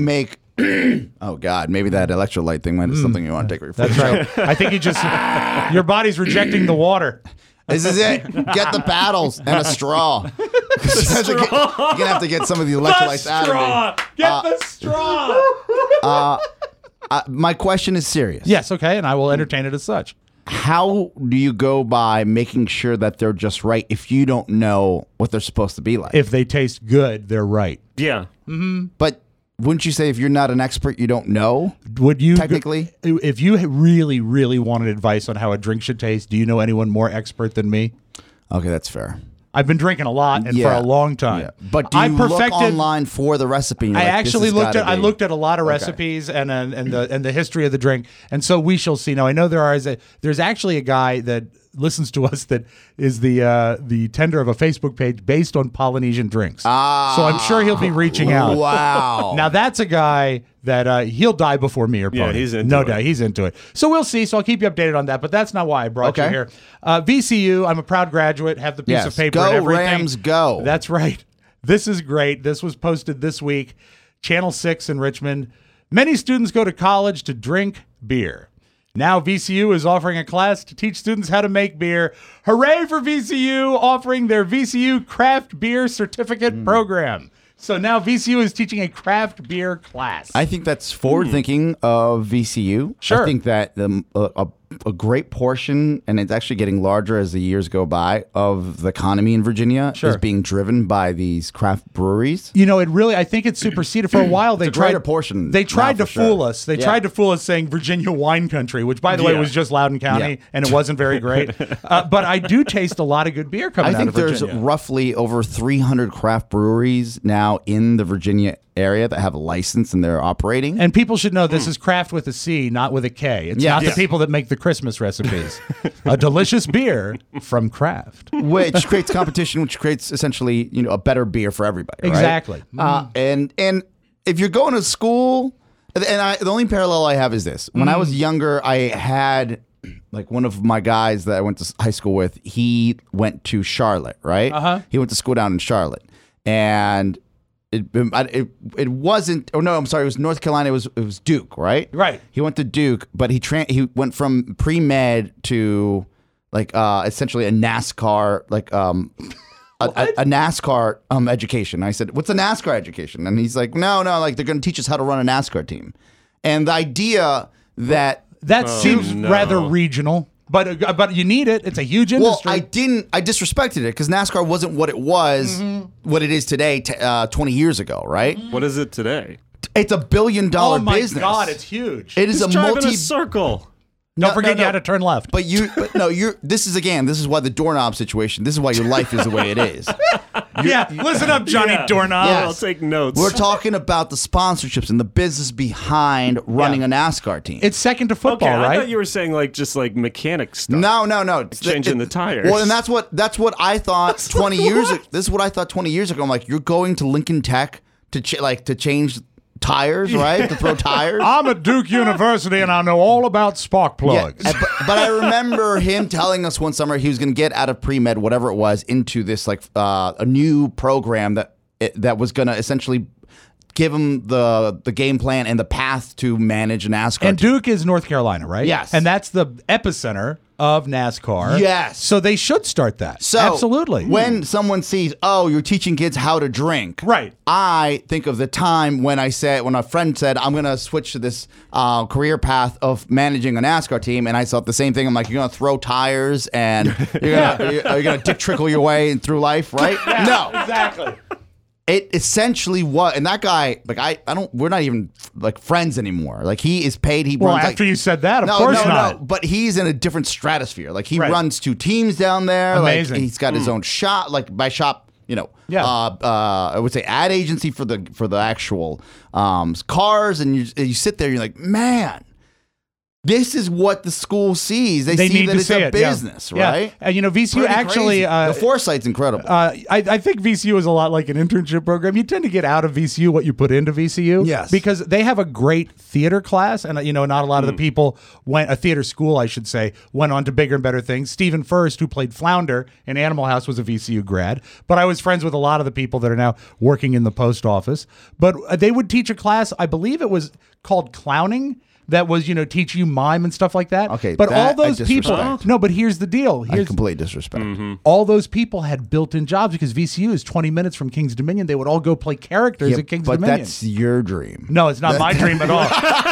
Oh God, maybe that electrolyte thing might be something you want to take. For That's right. I think you just your body's rejecting the water. This is it. Get the paddles and a straw. straw. You're gonna have to get some of the electrolytes the out straw. of me. Get Uh, the straw. Uh, uh, my question is serious. Yes, okay, and I will entertain it as such. How do you go by making sure that they're just right if you don't know what they're supposed to be like? If they taste good, they're right. Yeah. Mm-hmm. But wouldn't you say if you're not an expert, you don't know? Would you technically? If you really, really wanted advice on how a drink should taste, do you know anyone more expert than me? Okay, that's fair. I've been drinking a lot and Yeah. for a long time. Yeah. But do you I perfected, look online for the recipe? and you're I like, this actually has looked gotta at I be- looked at a lot of Okay. recipes and and, and the and the history of the drink, and so we shall see. Now I know there are a, there's actually a guy that listens to us that is the uh, the tender of a Facebook page based on Polynesian drinks. Ah, so I'm sure he'll be reaching out. Wow. Now that's a guy that uh, he'll die before me or Pony. Yeah, he's into no it. doubt he's into it. So we'll see. So I'll keep you updated on that. But that's not why I brought you Okay. here. Uh, V C U. I'm a proud graduate. Have the piece Yes. of paper Go and everything. Rams, go. That's right. This is great. This was posted this week. Channel six in Richmond. Many students go to college to drink beer. Now V C U is offering a class to teach students how to make beer. Hooray for V C U offering their V C U Craft Beer Certificate Hmm. program. So now V C U is teaching a craft beer class. I think that's forward thinking of V C U. Sure. I think that um, a, a, a great portion, and it's actually getting larger as the years go by, of the economy in Virginia Sure. is being driven by these craft breweries. You know, it really, I think it superseded for a while. They It's a greater tried, portion They tried now to for fool sure. us. They Yeah. tried to fool us saying Virginia wine country, which by the way Yeah. was just Loudoun County, Yeah. and it wasn't very great. uh, but I do taste a lot of good beer coming I out think of there's Virginia. roughly over three hundred craft breweries now in the Virginia area that have a license and they're operating. And people should know this is craft with a C, not with a K. It's Yeah. not Yes. the people that make the Christmas recipes. A delicious beer from Kraft. which creates competition, which creates essentially, you know, a better beer for everybody. right? Exactly. Uh, and and if you're going to school, and I, the only parallel I have is this: when I was younger, I had like one of my guys that I went to high school with. He went to Charlotte, right? Uh-huh. He went to school down in Charlotte, and. It, it it wasn't. Oh no, I'm sorry. It was North Carolina. It was it was Duke, right? Right. He went to Duke, but he tra- he went from pre med to like uh, essentially a NASCAR like um a, a, a NASCAR um education. I said, "What's a NASCAR education?" And he's like, "No, no, like they're going to teach us how to run a NASCAR team." And the idea that That Oh, seems no. rather regional, but uh, but you need it. It's a huge well, industry. I didn't. I disrespected it because NASCAR wasn't what it was, what it is today, t- uh, twenty years ago, right? What is it today? It's a billion dollar oh my business. God, it's huge. It is Just a drive multi. in a circle. Don't No, forget no, you no. had to turn left. But you, but no, you're. This is again. This is why the doorknob situation. This is why your life is the way it is. yeah, listen up, Johnny Yeah. Doorknob. Yes. I'll take notes. We're talking about the sponsorships and the business behind running Yeah. a NASCAR team. It's second to football, okay, I right? thought you were saying like just like mechanic stuff. no, no, no. It's Changing the tires. Well, and that's what that's what I thought twenty years ago. This is what I thought twenty years ago. I'm like, you're going to Lincoln Tech to ch- like to change tires, right? To throw tires. I'm at Duke University and I know all about spark plugs. Yeah, but, but I remember him telling us one summer he was going to get out of pre-med, whatever it was, into this like uh, a new program that it, that was going to essentially give him the the game plan and the path to manage an NASCAR And team. Duke is North Carolina, right? Yes. And that's the epicenter of NASCAR. Yes. So they should start that. So Absolutely. when someone sees, oh, you're teaching kids how to drink, Right. I think of the time when I said, when a friend said, I'm going to switch to this uh, career path of managing a NASCAR team, and I thought the same thing. I'm like, you're going to throw tires and you're going to you're going to dick trickle your way through life, right? No, Exactly. it essentially was, and that guy, like I, I don't, we're not even like friends anymore. Like he is paid. He Well, runs. after like, you said that, of no, course no, not. no. But he's in a different stratosphere. Like he Right. runs two teams down there. Amazing. Like he's got his Mm. own shop. Like by shop, you know, Yeah. uh, uh, I would say ad agency for the for the actual um, cars. And you you sit there, you're like, man, this is what the school sees. They, They see need that to it's see a it, yeah. business, Yeah. right? And, you know, V C U Pretty actually... crazy. Uh, the foresight's incredible. Uh, I, I think V C U is a lot like an internship program. You tend to get out of V C U what you put into V C U. Yes. Because they have a great theater class. And, uh, you know, not a lot of the people went, a theater school, I should say, went on to bigger and better things. Stephen First, who played Flounder in Animal House, was a V C U grad. But I was friends with a lot of the people that are now working in the post office. But uh, they would teach a class, I believe it was called clowning. That was, you know, teach you mime and stuff like that. Okay, but that all I those people, disrespect. no. But here's the deal. I Here's complete disrespect. all those people had built-in jobs because V C U is twenty minutes from King's Dominion. They would all go play characters Yeah, at King's but Dominion. that's your dream. No, it's not my dream at all.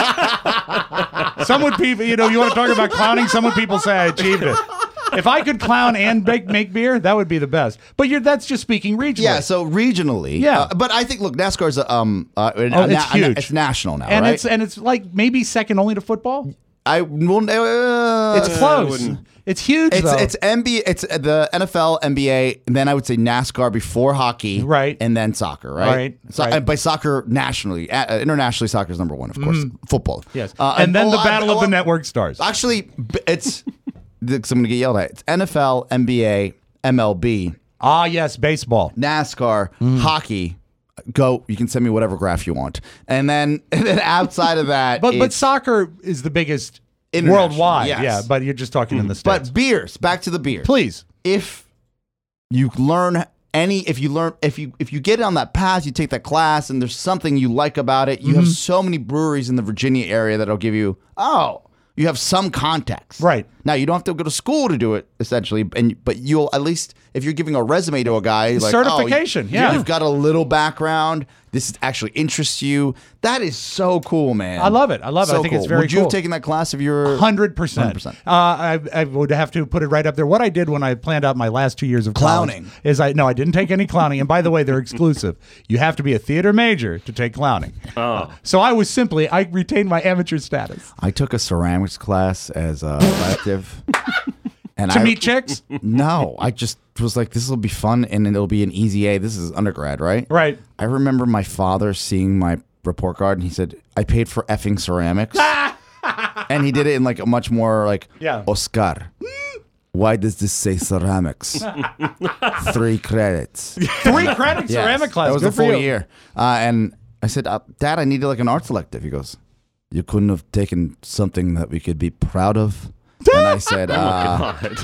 Some would people, you know, you want to talk about clowning? Some would people say I achieved it. If I could clown and make make beer, that would be the best. But you're that's just speaking regionally. Yeah, so regionally. Yeah. Uh, but I think, look, NASCAR's a, um, uh, a- Oh, a- it's a- huge. it's national now, and right? it's and it's like maybe second only to football. I will. Uh, It's close. It's huge. It's though. it's N B A, it's the N F L, N B A, and then I would say NASCAR before hockey, right, and then soccer, right? Right, So right. and by soccer nationally, uh, internationally, soccer is number one, of course. Mhm. Football, Yes, Uh, and then oh, the I- battle oh, of the I- network stars. Actually, b- it's because I'm going to get yelled at. It's N F L, N B A, M L B. Ah, yes, baseball, NASCAR, Mm. hockey. Go. You can send me whatever graph you want, and then and then outside of that, but but it's soccer is the biggest international, worldwide. yes. Yeah, but you're just talking in the States. But beers, back to the beers. Please. If you learn any, if you learn, if you if you get on that path, you take that class, and there's something you like about it, you have Mhm. so many breweries in the Virginia area that'll give you, oh, you have some context. Right. Now, you don't have to go to school to do it, essentially, and but you'll at least, if you're giving a resume to a guy, like, Certification, oh, you- yeah. You've got a little background. This actually interests you. That is so cool, man. I love it. I love it. I So think it's cool. very Would you cool. have taken that class if you were Hundred percent. Uh, I, I would have to put it right up there. What I did when I planned out my last two years of college Clowning. is I no, I didn't take any clowning. And by the way, they're exclusive. You have to be a theater major to take clowning. Oh. So I was simply I retained my amateur status. I took a ceramics class as a elective. And To I, meet chicks? No, I just was like, this will be fun, and it'll be an easy A. This is undergrad, right? Right. I remember my father seeing my report card, and he said, I paid for effing ceramics. And he did it in like a much more like, Yeah. Oscar, why does this say ceramics? Three credits. Three credit Yes, ceramic class. That was Good a for full you. year. Uh, and I said, uh, Dad, I needed like an arts elective. He goes, you couldn't have taken something that we could be proud of? And I said, Oh, uh, God.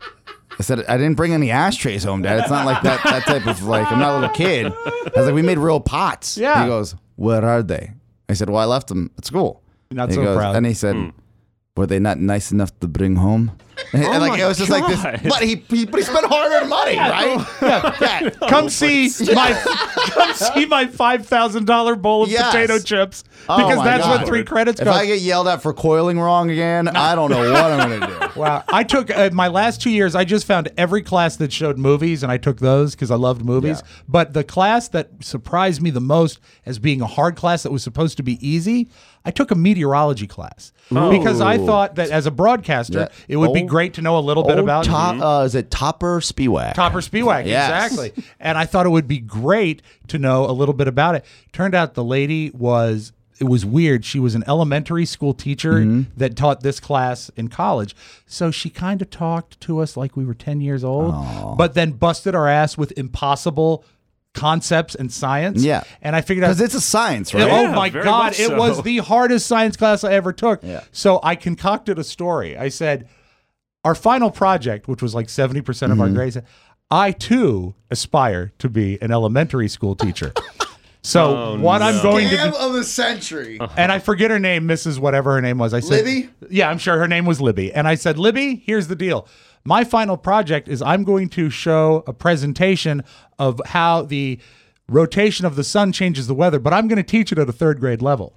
I said, I didn't bring any ashtrays home, Dad. It's not like that that type of, like, I'm not a little kid. I was like, we made real pots. Yeah. He goes, where are they? I said, well, I left them at school. Not he so goes, proud. And he said, were they not nice enough to bring home? And, Oh and, like my it was just like this, God. but he, he but he spent hard-earned money, right? Yeah. Come see my come see my five thousand dollar bowl of Yes. potato chips Oh because my that's God. what three credits If cost. I get yelled at for coiling wrong again, I don't know what I'm going to do. Wow. I took uh, my last two years, I just found every class that showed movies, and I took those because I loved movies. Yeah. But the class that surprised me the most as being a hard class that was supposed to be easy, I took a meteorology class because I Ooh. thought that as a broadcaster, Yeah. it would be Old- great to know a little bit Old about top, uh, is it Topper Spiewak? Topper Spiewak, Yes. exactly. And I thought it would be great to know a little bit about it. Turned out the lady was, it was weird. She was an elementary school teacher Mm-hmm. that taught this class in college. So she kind of talked to us like we were ten years old, but then busted our ass with impossible concepts and science. Yeah. And I figured out. Because it's a science, right? Oh Yeah, my very God. much It so. was the hardest science class I ever took. Yeah. So I concocted a story. I said, our final project, which was like seventy percent of Mm-hmm. our grades, I too aspire to be an elementary school teacher. So Oh, what no. I'm going to Scam do, of the century. and I forget her name, Missus whatever her name was. I said, Libby? Yeah, I'm sure her name was Libby. And I said, Libby, here's the deal. My final project is I'm going to show a presentation of how the rotation of the sun changes the weather, but I'm going to teach it at a third grade level.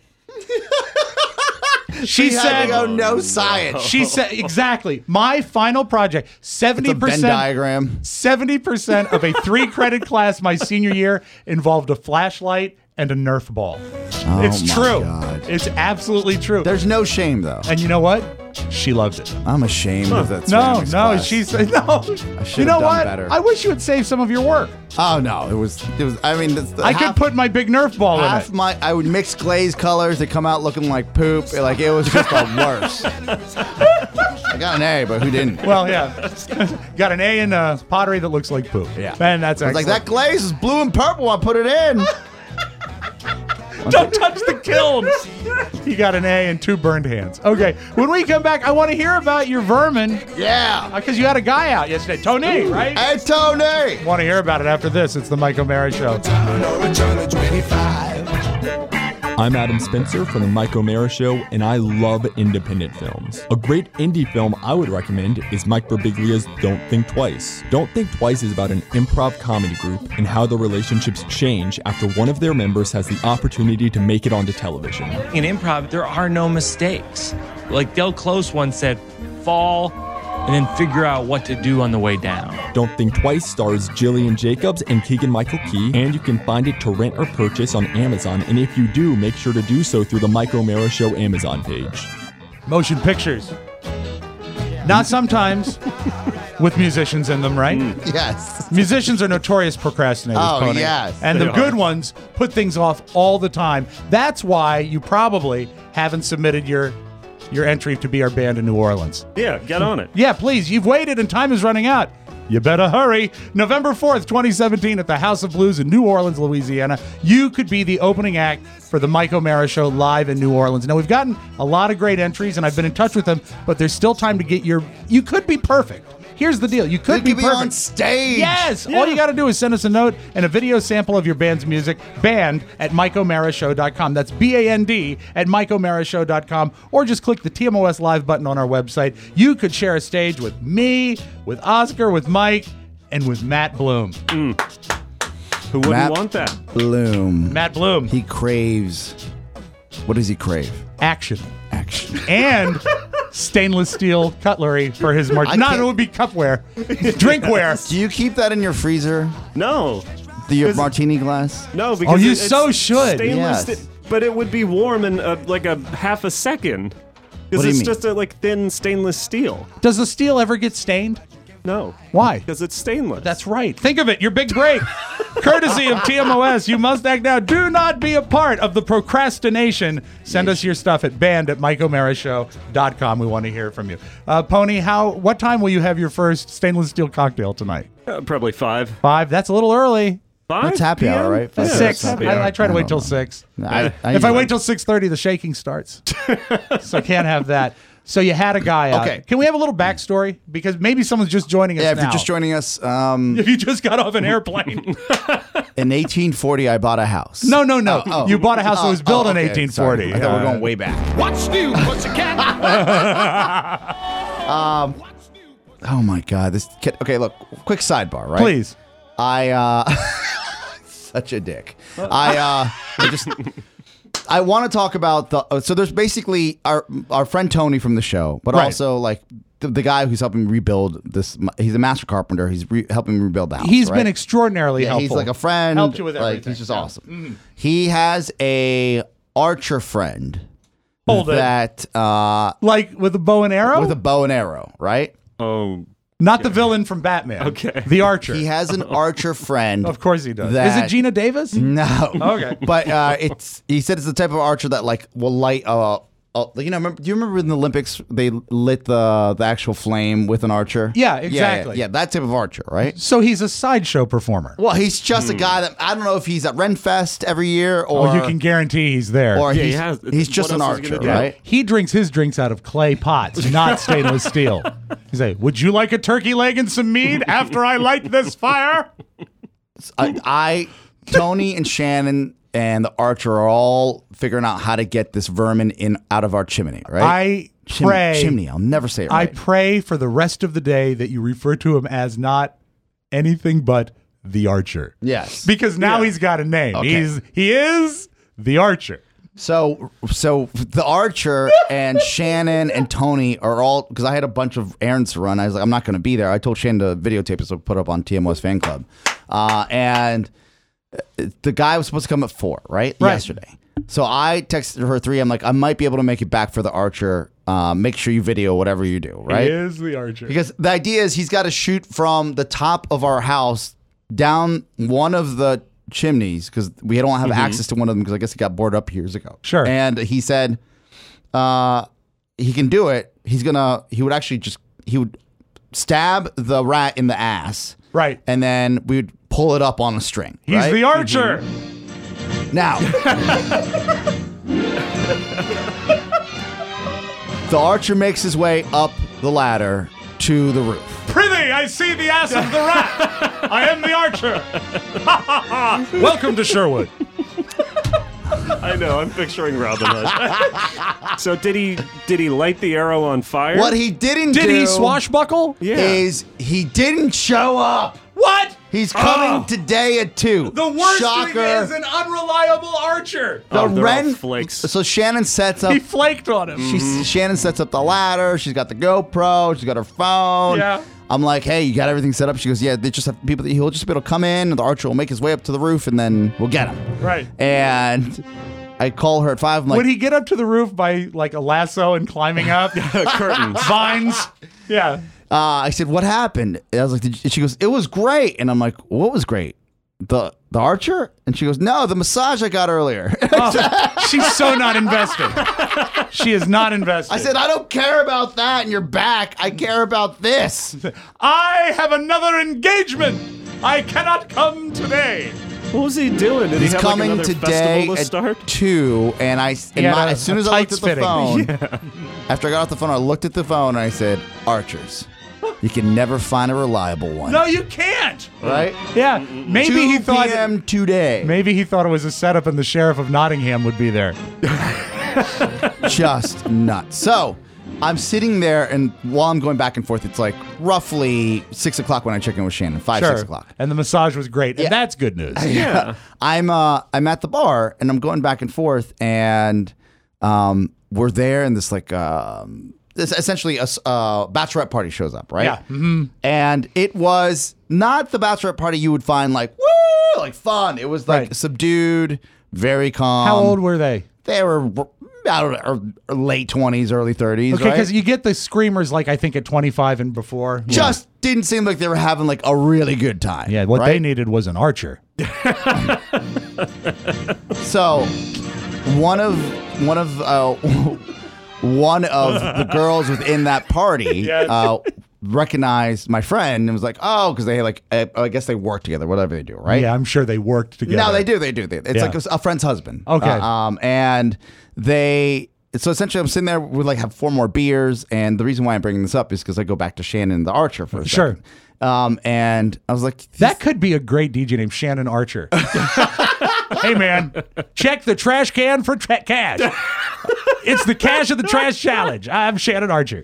She You had said, to go no science. she said, exactly. My final project, seventy It's a Venn percent diagram. seventy percent of a three credit class my senior year involved a flashlight and a Nerf ball. Oh it's my true. God. It's absolutely true. There's no shame, though. And you know what? she loved it. I'm ashamed of that. No, ceramics no, class. she's no. I should You know have done what? better. I wish you would save some of your work. Oh no, it was. It was. I mean, the, I half, could put my big Nerf ball in half it. my. I would mix glaze colors. They come out looking like poop. Like it was just the worst. I got an A, but who didn't? Well, yeah, got an A in uh, pottery that looks like poop. Yeah, man, that's I was like excellent. that glaze is blue and purple. I put it in. Don't touch the kiln. You got an A and two burned hands. Okay, when we come back, I want to hear about your vermin. Yeah. Because you had a guy out yesterday. Tony, right? Hey, Tony. Want to hear about it after this. It's the Mike O'Mara Show. I'm Adam Spencer from the Mike O'Mara Show, and I love independent films. A great indie film I would recommend is Mike Birbiglia's Don't Think Twice. Don't Think Twice is about an improv comedy group and how the relationships change after one of their members has the opportunity to make it onto television. In improv, there are no mistakes. Like Del Close once said, fall and then figure out what to do on the way down. Don't Think Twice stars Jillian Jacobs and Keegan-Michael Key, and you can find it to rent or purchase on Amazon. And if you do, make sure to do so through the Mike O'Mara Show Amazon page. Motion pictures. Not sometimes with musicians in them, right? Yes. Musicians are notorious procrastinators, Oh, Pony. yes, And they the are. good ones put things off all the time. That's why you probably haven't submitted your your entry to be our band in New Orleans. Yeah, get on it. Yeah, please. You've waited and time is running out. You better hurry. November fourth, twenty seventeen at the House of Blues in New Orleans, Louisiana. You could be the opening act for the Mike O'Mara Show live in New Orleans. Now, we've gotten a lot of great entries, and I've been in touch with them, but there's still time to get your... You could be perfect. Here's the deal. You could You be could be perfect. on stage. Yes. Yeah. All you got to do is send us a note and a video sample of your band's music, band at mike o'mara show dot com. That's B A N D at mike o'mara show dot com. Or just click the T M O S Live button on our website. You could share a stage with me, with Oscar, with Mike, and with Matt Bloom. Mm. Who wouldn't Matt want that? Bloom. Matt Bloom. He craves. What does he crave? Action. Action. And stainless steel cutlery for his I martini. No, can't- it would be cupware. Drinkware. Do you keep that in your freezer? No. The your Because- martini glass? No, because Oh, you it- it's so should. Stainless Yes. sti- but it would be warm in uh, like a half a second. What Because do you it's mean? just a like thin stainless steel. Does the steel ever get stained? No. Why? Because it's stainless. That's right. Think of it. Your big break. Courtesy of T M O S. You must act now. Do not be a part of the procrastination. Send us your stuff at band at mike o'mara show dot com. We want to hear from you. Uh, Pony, how? What time will you have your first stainless steel cocktail tonight? Uh, probably five. Five. That's a little early. Five. That's happy hour, right? Yeah, Six. that's happy hour. I, I try to I wait don't till know. six. I, I if I usually- wait till six thirty, the shaking starts. So I can't have that. So you had a guy out. Okay. Can we have a little backstory? Because maybe someone's just joining us Yeah, if now. you're just joining us, um, If you just got off an airplane. in eighteen forty, I bought a house. No, no, no. Oh, oh. You bought a house that Oh, was built oh, in okay. eighteen Sorry. forty. I thought we Uh, were going way back. What's new, pussycat? Um, oh my God, this kid. Okay, look, quick sidebar, right? Please. I uh, such a dick. I uh, I just. I want to talk about the. uh, So there's basically our our friend Tony from the show, but Right. also like the, the guy who's helping rebuild this. He's a master carpenter. He's re, helping rebuild the house. He's right? been extraordinarily Yeah, helpful. he's like a friend. Helped you with like, everything. he's just Yeah. awesome. Mhm. He has a archer friend. Hold it. that uh, Like with a bow and arrow? with a bow and arrow, right? Oh. Not the villain from Batman. Okay. The archer. He has an archer friend. Of course he does. Is that- it Gina Davis? No. Okay. But uh, it's he said it's the type of archer that like will light uh, uh you know remember, do you remember in the Olympics they lit the the actual flame with an archer? Yeah, Yeah, exactly. Yeah, that type of archer, right? So he's a sideshow performer. Well, he's just a guy that I don't know if he's at Renfest every year or oh, you can guarantee he's there. or Yeah, he he's, has- he's just what an else is he archer, gonna do? right? He drinks his drinks out of clay pots, not stainless steel. He's like, would you like a turkey leg and some mead after I light this fire? I, I Tony and Shannon and the archer are all figuring out how to get this vermin in out of our chimney, right? I Chim- pray. chimney. I'll never say it I right. pray for the rest of the day that you refer to him as not anything but the Archer. Yes. Because now Yeah. he's got a name. Okay. He's he is the Archer. So, so the Archer and Shannon and Tony are all because I had a bunch of errands to run. I was like, I'm not going to be there. I told Shannon to videotape it, so put it up on T M O S Fan Club. Uh, and the guy was supposed to come at four, right? Right. Yesterday. So I texted her three. I'm like, I might be able to make it back for the Archer uh, make sure you video whatever you do, right? He is the archer. Because the idea is he's got to shoot from the top of our house down one of the chimneys because we don't have Mhm. access to one of them because I guess it got boarded up years ago. Sure. And he said uh, he can do it. He's gonna. He would actually just he would stab the rat in the ass, right? And then we would pull it up on a string. He's right? the archer. Mhm. Now, the archer makes his way up the ladder to the roof. Prithee, I see the ass of the rat. I am the archer. Welcome to Sherwood. I know. I'm picturing Robin Hood. So did he? Did he light the arrow on fire? What he didn't Did do he swashbuckle? Yeah. is he didn't show up. What? He's coming Oh. today at two. The worst Shocker. thing is an unreliable archer. The Oh, they're all Ren flakes. So Shannon sets up. He flaked on him. She's, Shannon sets up the ladder. She's got the GoPro. She's got her phone. Yeah. I'm like, hey, you got everything set up? She goes, yeah. They just have people. That he'll just be able to come in, and the archer will make his way up to the roof, and then we'll get him. Right. And I call her at five. I'm like, Would he get up to the roof by like a lasso and climbing up? Curtains. Vines. Yeah. Uh, I said, what happened? And I was like, Did you? She goes, it was great. And I'm like, what was great? The the archer? And she goes, no, the massage I got earlier. Oh, she's so not invested. She is not invested. I said, I don't care about that and your back. I care about this. I have another engagement. I cannot come today. What was he doing? Did He's he have coming like another today festival to at start? two, and I and had my, a- as soon a as I looked tights at the fitting. phone, after I got off the phone, I looked at the phone and I said, "Archers, you can never find a reliable one." No, you can't. Right? Yeah. Maybe he thought. two p.m. today. Maybe he thought it was a setup, and the sheriff of Nottingham would be there. Just nuts. So I'm sitting there, and while I'm going back and forth, it's like roughly six o'clock when I check in with Shannon. Five, Sure. six o'clock. And the massage was great, Yeah. and that's good news. Yeah. I'm uh I'm at the bar and I'm going back and forth and um we're there and this like um this essentially a s- uh, bachelorette party shows up, right? Yeah. Mm-hmm. And it was not the bachelorette party you would find like woo like fun. It was like Right. subdued, very calm. How old were they? They were I don't know, or late twenties, early thirties, Okay, right? because you get the screamers like I think at twenty-five and before. Just didn't seem like they were having like a really good time. Yeah, what right? they needed was an archer. So, one of one of uh, one of the girls within that party Yes. uh, recognized my friend and was like, "Oh," because they like, I, I guess they work together, whatever they do, right? Yeah, I'm sure they worked together. No, they do, they do. They, it's Yeah. like a, a friend's husband. Okay. Uh, um, and they. So essentially, I'm sitting there. We like have four more beers, and the reason why I'm bringing this up is because I go back to Shannon the Archer for a Sure. second. Um, and I was like, That could be a great D J named Shannon Archer. Hey, man, check the trash can for tra- cash. It's the cash of the trash challenge. I'm Shannon Archer.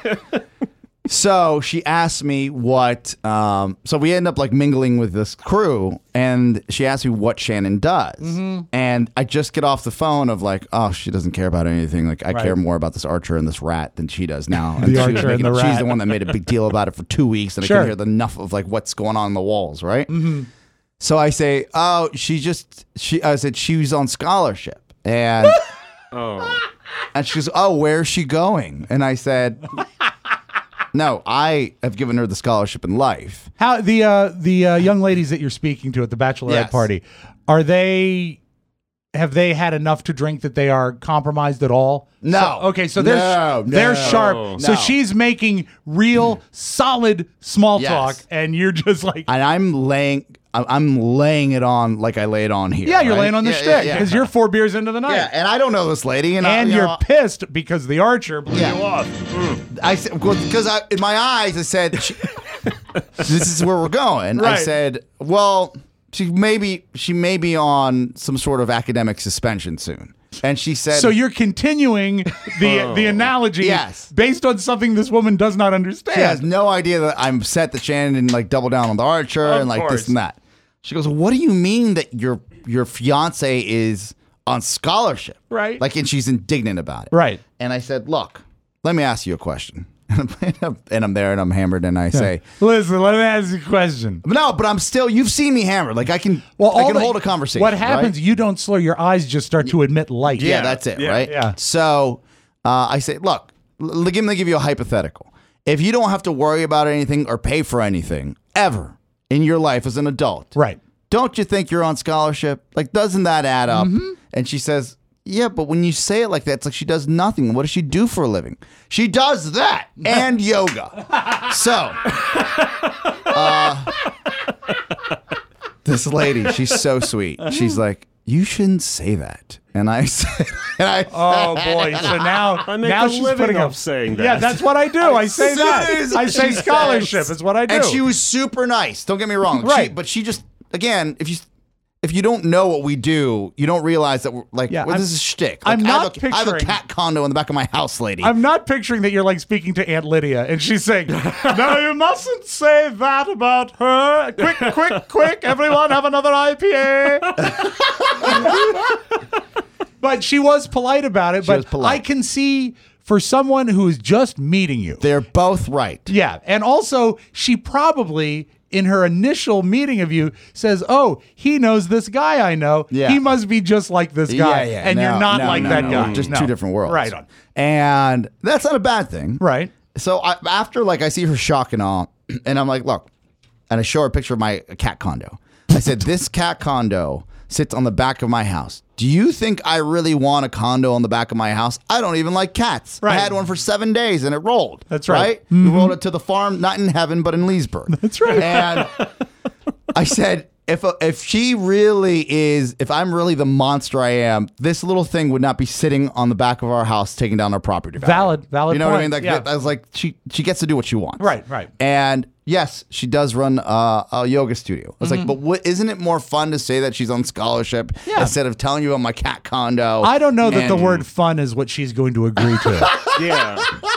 So she asked me what. Um, so we end up like mingling with this crew, and she asked me what Shannon does, Mm-hmm. and I just get off the phone of like, oh, she doesn't care about anything. Like I Right. care more about this archer and this rat than she does now. The And she was archer and making- the She's rat. the one that made a big deal about it for two weeks, and Sure. I couldn't hear enough of like what's going on in the walls, right? Mm-hmm. So I say, oh, she just she. I said she was on scholarship, and Oh. and she goes, oh, where's she going? And I said. No, I have given her the scholarship in life. How the uh, the uh, young ladies that you're speaking to at the bachelorette Yes. party, are they? Have they had enough to drink that they are compromised at all? No. So- okay, so they're No, they're no, sharp. So no. she's making real solid small Yes. talk, and you're just like, And I'm laying, I- I'm laying it on like I lay it on here. yeah, you're right? laying on the Yeah, stick yeah, yeah. because you're four beers into the night. Yeah, and I don't know this lady, and, I, and you you're know, pissed because the archer blew Yeah. you off. I said because I in my eyes I said she, this is where we're going. I Right. said, well, she maybe she may be on some sort of academic suspension soon, and she said, So you're continuing the the analogy Yes. based on something this woman does not understand. she has no idea that I'm set that Shannon and like double down on the archer Of and like course. this and that. She goes, what do you mean that your your fiance is on scholarship? Right. Like, and she's indignant about it. Right. And I said, look, let me ask you a question. And I'm there and I'm hammered and I say, Listen, let me ask you a question. no, but I'm still, you've seen me hammered. Like I can, Well, I all can the- hold a conversation. What happens? right? You don't slur your eyes; just start to admit light. Yeah, that's it, Yeah, right? yeah. So uh, I say, look, Let me give you a hypothetical. If you don't have to worry about anything or pay for anything ever in your life as an adult, right? Don't you think you're on scholarship? Like, doesn't that add up? Mm-hmm. And she says, yeah, but when you say it like that, it's like she does nothing. What does she do for a living? She does that and yoga. So, uh, this lady, she's so sweet. She's like, you shouldn't say that. And I said, and I, oh boy! So now, I make now a she's living putting off up saying that. Yeah, that's what I do. I say that. As I say she scholarship. says- Is what I do. And she was super nice. Don't get me wrong. Right. She, but she just, again, if you if you don't know what we do, you don't realize that we're like, Yeah, well, I'm- this is shtick. Like, I'm I not have a, I have a picturing- cat condo in the back of my house, lady. I'm not picturing that you're like speaking to Aunt Lydia and she's saying, no, you mustn't say that about her. Quick, quick, quick. Everyone have another I P A. But she was polite about it. She but was polite. I can see for someone who is just meeting you. They're both right. Yeah. And also, she probably, in her initial meeting of you, says, oh, he knows this guy I know. Yeah. He must be just like this guy. Yeah, yeah. And No, you're not no, like no, that no. guy. We're just No. two different worlds. Right on. And that's not a bad thing. Right. So I, after, like, I see her shock and awe, and I'm like, look, and I show her a picture of my cat condo. I said, this cat condo sits on the back of my house. Do you think I really want a condo on the back of my house? I don't even like cats. Right. I had one for seven days and it rolled. That's right. We Mhm. rolled it to the farm, not in heaven, but in Leesburg. That's right. And I said, if if she really is, if I'm really the monster I am, this little thing would not be sitting on the back of our house taking down our property value. Valid, valid You know what I mean? point. Like, Yeah. I was like, she she gets to do what she wants. Right, right. And yes, she does run uh, a yoga studio. I was Mhm. like, but what, isn't it more fun to say that she's on scholarship Yeah. instead of telling you about my cat condo? I don't know that the And- word fun is what she's going to agree to. Yeah.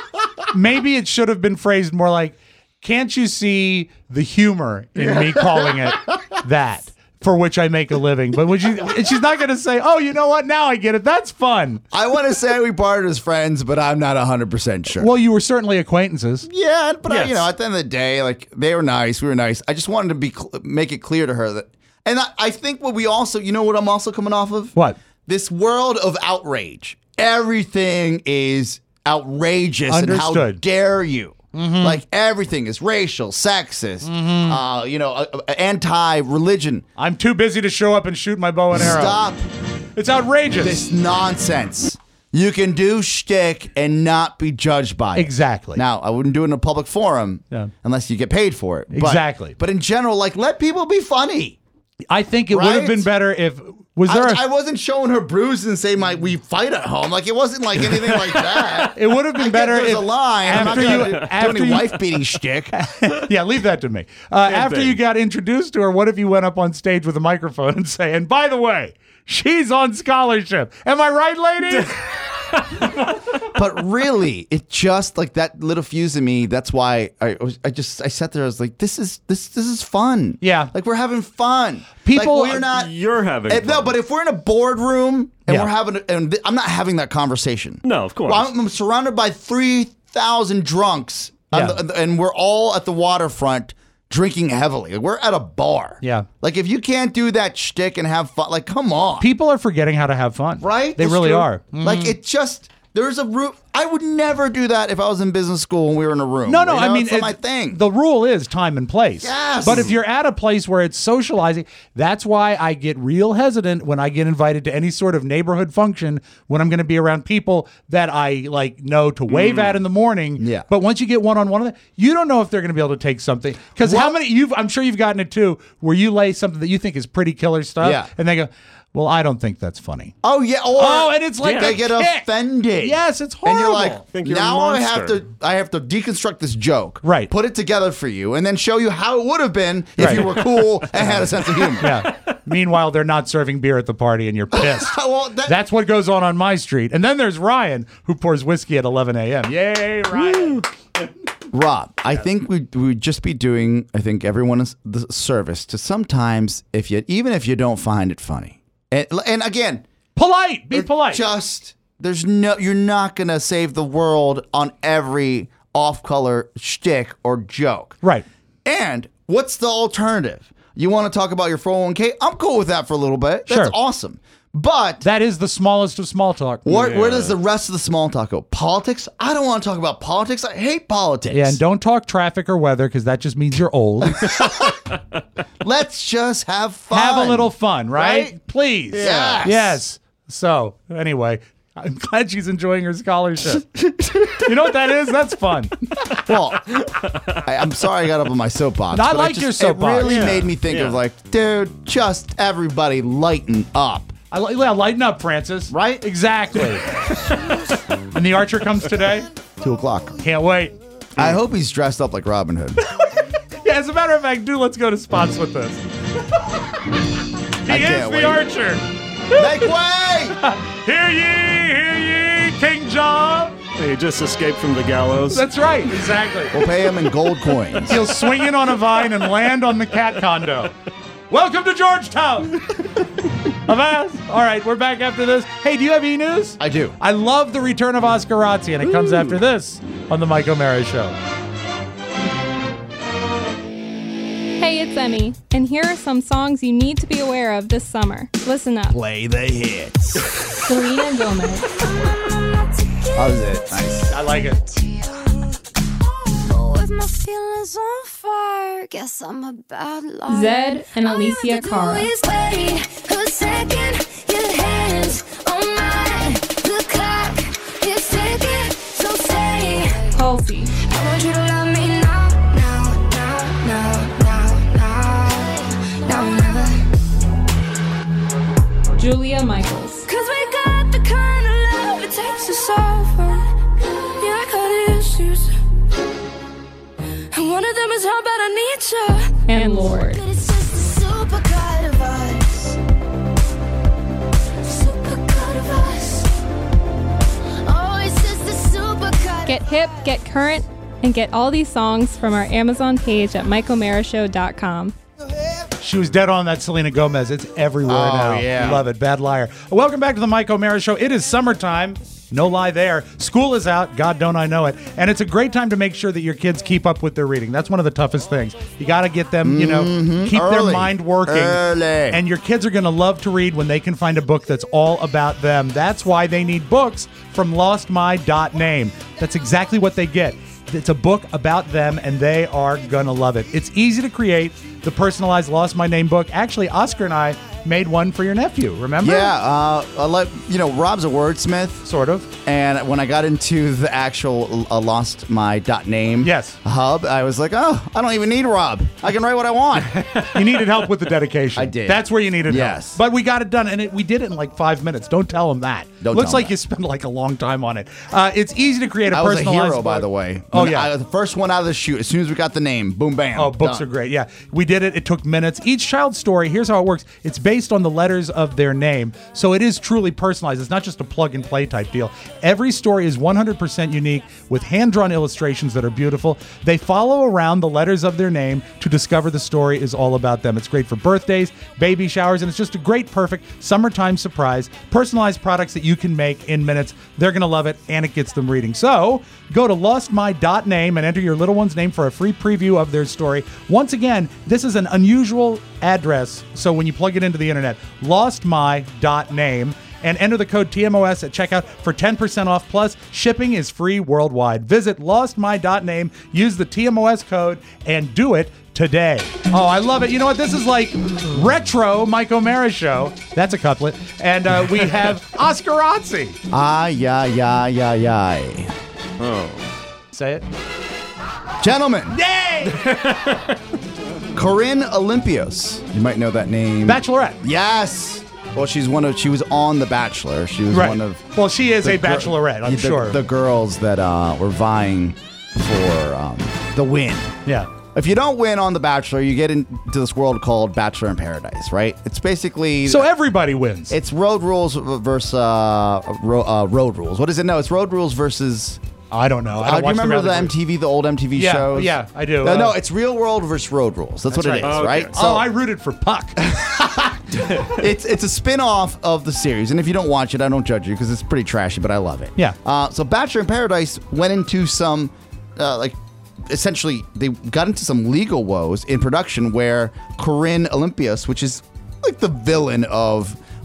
Maybe it should have been phrased more like, can't you see the humor in me calling it that? For which I make a living. But would you, she's not going to say, oh, you know what? Now I get it. That's fun. I want to say we parted as friends, but I'm not one hundred percent sure. Well, you were certainly acquaintances. Yeah, but I, Yes. you know, at the end of the day, like, they were nice, we were nice. I just wanted to be cl- make it clear to her that, and I, I think what we also, you know, what I'm also coming off of? What? This world of outrage. Everything is outrageous, and how Understood. dare you? Mhm. Like, everything is racial, sexist, uh, you know, uh, uh, anti-religion. I'm too busy to show up and shoot my bow and arrow. Stop It's outrageous. this nonsense. You can do shtick and not be judged by it. Exactly. Now, I wouldn't do it in a public forum Yeah. unless you get paid for it. But- Exactly. But in general, like, let people be funny. I think it would have Right? been better if, was there, I, a- I wasn't showing her bruises and saying my we fight at home. Like, it wasn't like anything like that. it would have I been get better there's if a line. I'm not after gonna you- do after any you- wife beating shtick. yeah, leave that to me. Uh, after thing. you got introduced to her, what if you went up on stage with a microphone and say, and by the way, she's on scholarship. Am I right, lady? But really, it just like that little fuse in me. That's why I was. I just I sat there. I was like, this is this this is fun. Yeah. like we're having fun. People- like, we're not. You're having Eh, No, fun. but if we're in a boardroom and Yeah. we're having, and th- I'm not having that conversation. No, of course. Well, I'm, I'm surrounded by three thousand drunks, on Yeah. the- and we're all at the waterfront drinking heavily. Like, we're at a bar. Yeah. Like, if you can't do that shtick and have fun, like, come on. People are forgetting how to have fun. Right? They That's really true. are. Like, Mhm. it just, there's a room. I would never do that if I was in business school and we were in a room. No, no, You I know, mean, it's not it- my thing. The rule is time and place. Yes. But if you're at a place where it's socializing, that's why I get real hesitant when I get invited to any sort of neighborhood function when I'm going to be around people that I like know to wave at in the morning. Yeah. But once you get one on one of them, you don't know if they're going to be able to take something. Because how many you've I'm sure you've gotten it too, where you lay something that you think is pretty killer stuff, Yeah. and they go, well, I don't think that's funny. Oh yeah, or Oh, and it's like they a get kick. offended. Yes, it's And you're horrible. like, Think you're a now I have monster. to, I have to deconstruct this joke, Right. Put it together for you, and then show you how it would have been if Right. you were cool and had a sense of humor. Yeah. Meanwhile, they're not serving beer at the party, and you're pissed. Well, that- That's what goes on on my street. And then there's Ryan, who pours whiskey at eleven a.m. Yay, Ryan. Rob, I think we we would just be doing, I think, everyone is the service to sometimes, if you even if you don't find it funny, and and again, Polite. Be it polite. Just there's no, you're not gonna save the world on every off-color shtick or joke, Right. And what's the alternative? You want to talk about your four oh one k? I'm cool with that for a little bit. That's Sure. awesome. But that is the smallest of small talk. Where, yeah. where does the rest of the small talk go? Politics? I don't want to talk about politics. I hate politics. Yeah, and don't talk traffic or weather because that just means you're old. Let's just have fun. Have a little fun, right? right? Please. Yes. Yes. So, anyway, I'm glad she's enjoying her scholarship. You know what that is? That's fun. Well, I, I'm sorry I got up on my soapbox. No, I but like just, your soapbox. It really Yeah. made me think Yeah. of like, dude, just everybody lighten up. I li- yeah, lighten up, Francis. Right? Exactly. And the Archer comes today? Two o'clock. Can't wait. I hope he's dressed up like Robin Hood. Yeah, as a matter of fact, do let's go to spots with this. He I is can't the wait. Archer. Make way! Hear ye, hear ye, King John. He just escaped from the gallows. That's right, exactly. We'll pay him in gold coins. He'll swing in on a vine and land on the cat condo. Welcome to Georgetown. Avast. All right, we're back after this. Hey, do you have e-news? I do. I love the return of Oscar Razzi, and it comes after this on the Mike O'Mara Show. Hey, it's Emmy, and here are some songs you need to be aware of this summer. Listen up. Play the hits. Selena Gomez. How's it? Nice. I like it. With my feelings on fire, guess I'm a bad liar. Zed and Alicia Cara. Wait a second, your hands on mine. The clock is ticking, so say, Halsey. I want you to love me now, now, now, now, now, now, now, never. Julia Michaels. Cause we got the kind of love it takes us over. Yeah, I got issues. And one of them is how bad I need you. And Lord. But it's just a super cut of us. Super cut of us. Oh, it's just a super cut. Get hip, get current, and get all these songs from our Amazon page at mike omara show dot com. She was dead on that Selena Gomez. It's everywhere Oh, now. yeah. Love it. Bad liar. Welcome back to the Mike O'Mara Show. It is summertime. No lie there. School is out. God, don't I know it. And it's a great time to make sure that your kids keep up with their reading. That's one of the toughest things. You got to get them, you know, Mhm. keep Early. their mind working. Early. And your kids are going to love to read when they can find a book that's all about them. That's why they need books from lost my dot name. That's exactly what they get. It's a book about them, and they are going to love it. It's easy to create the personalized Lost My Name book. Actually, Oscar and I made one for your nephew, remember? Yeah, uh, I like, you know, Rob's a wordsmith. Sort of. And when I got into the actual uh, Lost My dot name yes. hub, I was like, oh, I don't even need Rob. I can write what I want. You needed help with the dedication. I did. That's where you needed Yes. help. But we got it done, and it, we did it in like five minutes. Don't tell him that. Don't Looks tell him like that. you spent like a long time on it. Uh, it's easy to create a I was a personalized hero, by book. the way. Oh, When yeah. I, the first one out of the chute, as soon as we got the name, boom, bam. Oh, books done. are great. Yeah, we did it. It took minutes. Each child's story, here's how it works. It's based on the letters of their name. So it is truly personalized. It's not just a plug and play type deal. Every story is one hundred percent unique with hand-drawn illustrations that are beautiful. They follow around the letters of their name to discover the story is all about them. It's great for birthdays, baby showers, and it's just a great, perfect summertime surprise. Personalized products that you can make in minutes. They're going to love it, and it gets them reading. So go to lost my dot name and enter your little one's name for a free preview of their story. Once again, this is an unusual address, so when you plug it into the internet, lost my dot name, and enter the code T M O S at checkout for ten percent off, plus shipping is free worldwide. Visit lost my dot name, use the T M O S code, and do it today. Oh, I love it. You know what? This is like retro Mike O'Mara Show. That's a couplet. And uh, we have Oscar Razzi. Ah, yeah, yeah, yeah, yeah. Oh. Say it. Gentlemen. Yay! Corinne Olympios. You might know that name. Bachelorette. Yes. Well, she's one of. She was on The Bachelor. She was Right. one of. Well, she is the a bachelorette, I'm the, sure. The girls that uh, were vying for um, the win. Yeah. If you don't win on The Bachelor, you get into this world called Bachelor in Paradise, right? It's basically So everybody wins. it's road rules versus uh, ro- uh, road rules. What is it? No, it's road rules versus. I don't know. I Uh, don't do you watch remember the, reality M T V, the old M T V Yeah, shows? yeah, I do. No, Uh, no, it's Real World versus Road Rules. That's, what right. it is, Oh, okay. right? oh, I rooted for Puck. it's it's a spin-off of the series, and if you don't watch it, I don't judge you because it's pretty trashy, but I love it. Yeah. Uh, so Bachelor in Paradise went into some, uh, like, essentially they got into some legal woes in production where Corinne Olympios, which is like the villain of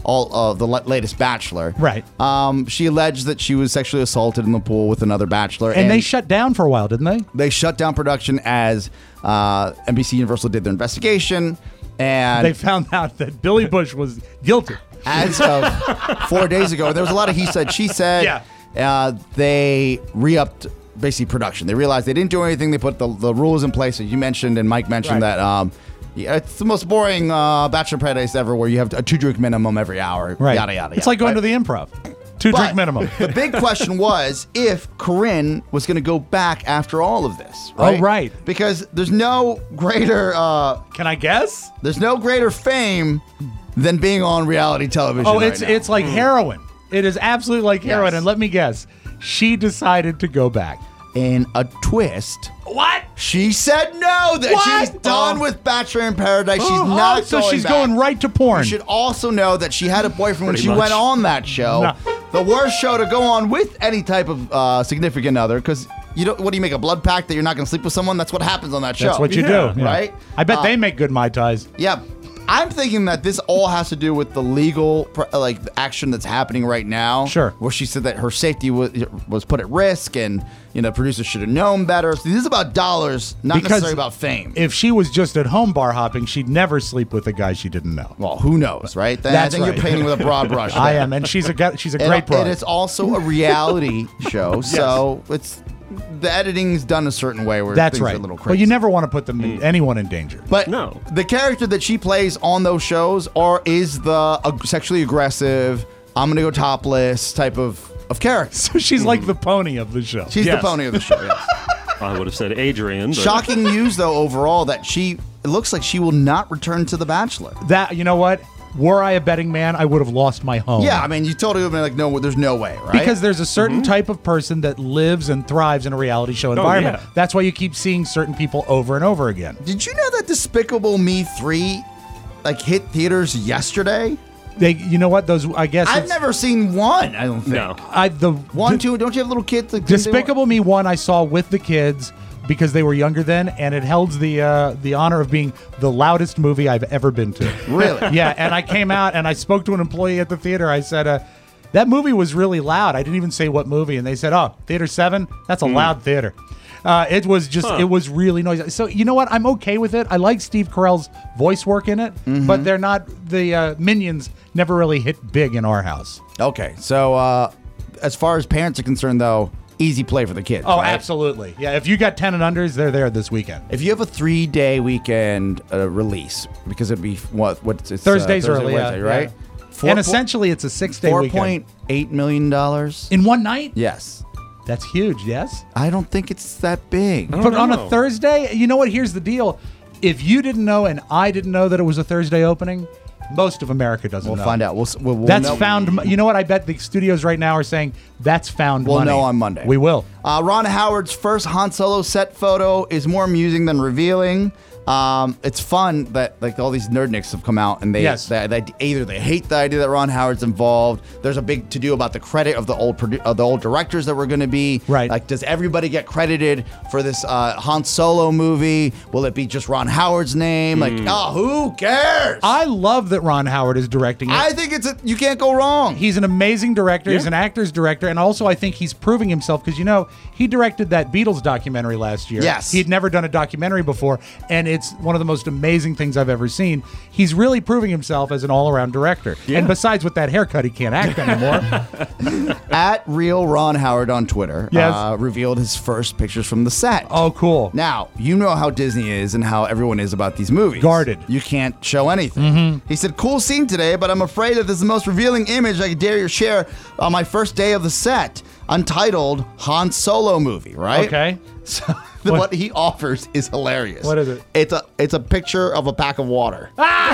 all of the la- latest Bachelor. Right. Um, she alleged that she was sexually assaulted in the pool with another Bachelor. And, and they shut down for a while, didn't they? They shut down production as uh, N B C Universal did their investigation. And they found out that Billy Bush was guilty. As of four days ago, there was a lot of he said, she said. Yeah. Uh, they re-upped basically production. They realized they didn't do anything. They put the, the rules in place that you mentioned, and Mike mentioned Right. that um, yeah, it's the most boring uh, Bachelor in Paradise ever, where you have a two-drink minimum every hour. Right. Yada yada. It's yada, like going right? to the Improv. Two But drink minimum. The big question was if Corinne was going to go back after all of this. Right? Oh, right. Because there's no greater. Uh, Can I guess? There's no greater fame than being on reality television. Oh, right it's now. it's like heroin. It is absolutely like heroin. Yes. And let me guess, she decided to go back. In a twist. What? She said no, that What? she's done Oh. with Bachelor in Paradise. She's Oh, not so going she's back. going right to porn. You should also know that she had a boyfriend when Pretty she much. went on that show. No. The worst show to go on with any type of uh, significant other, because you don't. What do you make a blood pact that you're not going to sleep with someone? That's what happens on that show. That's what you do, yeah. right? I bet Uh, they make good Mai Tais. Yeah. I'm thinking that this all has to do with the legal, pr- like, the action that's happening right now. Sure. Where she said that her safety was was put at risk, and you know, producers should have known better. So this is about dollars, not Because necessarily about fame. If she was just at home bar hopping, she'd never sleep with a guy she didn't know. Well, who knows, right? Then That's I think right. you're painting with a broad brush. I there. am, and she's a ga- she's a And- great broad. And it's also a reality show, so it's the editing's done a certain way where That's things right. are a little But crazy. you never want to put them in, anyone in danger. But no, the character that she plays on those shows are is the ag- sexually aggressive, I'm gonna go topless type of of character. So she's like the pony of the show. She's Yes. the pony of the show. Yes. I would have said Adrian. But Shocking news though overall that she it looks like she will not return to The Bachelor. That you know what? Were I a betting man, I would have lost my home. Yeah, I mean you totally would have been like, no, there's no way, right? Because there's a certain type of person that lives and thrives in a reality show environment. yeah. That's why you keep seeing certain people over and over again. Did you know that Despicable Me three like hit theaters yesterday? They, you know what? Those I guess I've it's- never seen one. I don't think. No. I the One, two. Don't you have little kids? That Despicable Me one I saw with the kids because they were younger then, and it held the uh, the honor of being the loudest movie I've ever been to. Really? Yeah, and I came out and I spoke to an employee at the theater. I said, uh, that movie was really loud. I didn't even say what movie, and they said, oh, Theater seven? That's a loud theater. Uh, it was just, Huh. it was really noisy. So, you know what? I'm okay with it. I like Steve Carell's voice work in it, but they're not, the uh, Minions never really hit big in our house. Okay, so uh, as far as parents are concerned, though, easy play for the kids. Oh, right? absolutely. Yeah, if you got ten and unders, they're there this weekend. If you have a three-day weekend uh, release, because it'd be what? What's it's, Thursdays uh, Thursday, early, Wednesday, yeah, right? yeah. Four and po- essentially, it's a six-day four weekend. point eight million dollars In one night? Yes, That's huge, yes? I don't think it's that big. But on a Thursday, you know what? Here's the deal. If you didn't know and I didn't know that it was a Thursday opening, most of America doesn't We'll know. find out. We'll, s- we'll, we'll That's know. found. mo- You know what? I bet the studios right now are saying that's found We'll money. know on Monday. We will. Uh, Ron Howard's first Han Solo set photo is more amusing than revealing. Um, it's fun that like all these nerdnicks have come out and they, Yes. they, they either they hate the idea that Ron Howard's involved. There's a big to do about the credit of the old produ- of the old directors that were going to be. Right. Like, does everybody get credited for this uh, Han Solo movie? Will it be just Ron Howard's name? Like, oh, who cares? I love that Ron Howard is directing it. I think it's a, you can't go wrong. He's an amazing director. He's Yeah. an actor's director. And also, I think he's proving himself because, you know, he directed that Beatles documentary last year. Yes. He had never done a documentary before. And it's one of the most amazing things I've ever seen. He's really proving himself as an all around director. Yeah. And besides, with that haircut, he can't act anymore. At Real Ron Howard on Twitter Yes. uh, revealed his first pictures from the set. Oh, cool. Now, you know how Disney is and how everyone is about these movies. Guarded. You can't show anything. Mm-hmm. He said, cool scene today, but I'm afraid that this is the most revealing image I dare you share on my first day of the set. Untitled Han Solo movie, right? Okay. So the, what? he offers is hilarious. What is it? It's a it's a picture of a pack of water.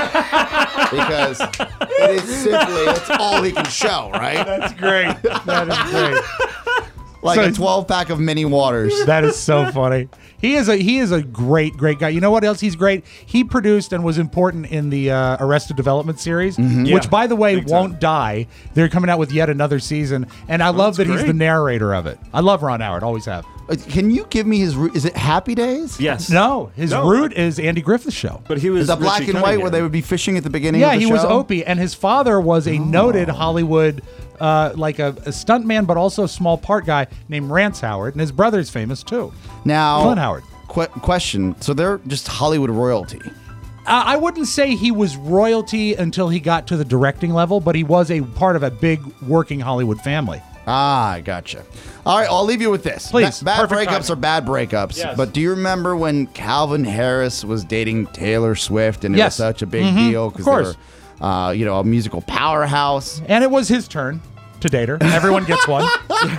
Because it is simply that's all he can show, right? That's great. That is great. Like So- a twelve pack of mini waters. That is so funny. He is a he is a great great guy. You know what else he's great? He produced and was important in the uh, Arrested Development series, Mm-hmm. which Yeah, by the way big won't die. They're coming out with yet another season, and I love that that's he's the great. narrator of it. I love Ron Howard, always have. Uh, Can you give me his root? Is it Happy Days? Yes. No, his No. root is Andy Griffith's show. But he was Is that black Richie and white where Cunningham. they would be fishing at the beginning Yeah, of the he show? was Opie, and his father was a noted Hollywood, uh, like a, a stuntman, but also a small part guy named Rance Howard, and his brother's famous too. Now, Clint Howard. Qu- question. So they're just Hollywood royalty. Uh, I wouldn't say he was royalty until he got to the directing level, but he was a part of a big working Hollywood family. Ah, I gotcha. All right, I'll leave you with this. Please, Ba- bad perfect breakups timing. are bad breakups. Yes. But do you remember when Calvin Harris was dating Taylor Swift, and it Yes. was such a big Mhm, deal of because they course. were, uh, you know, a musical powerhouse. And it was his turn to date her. Everyone gets one.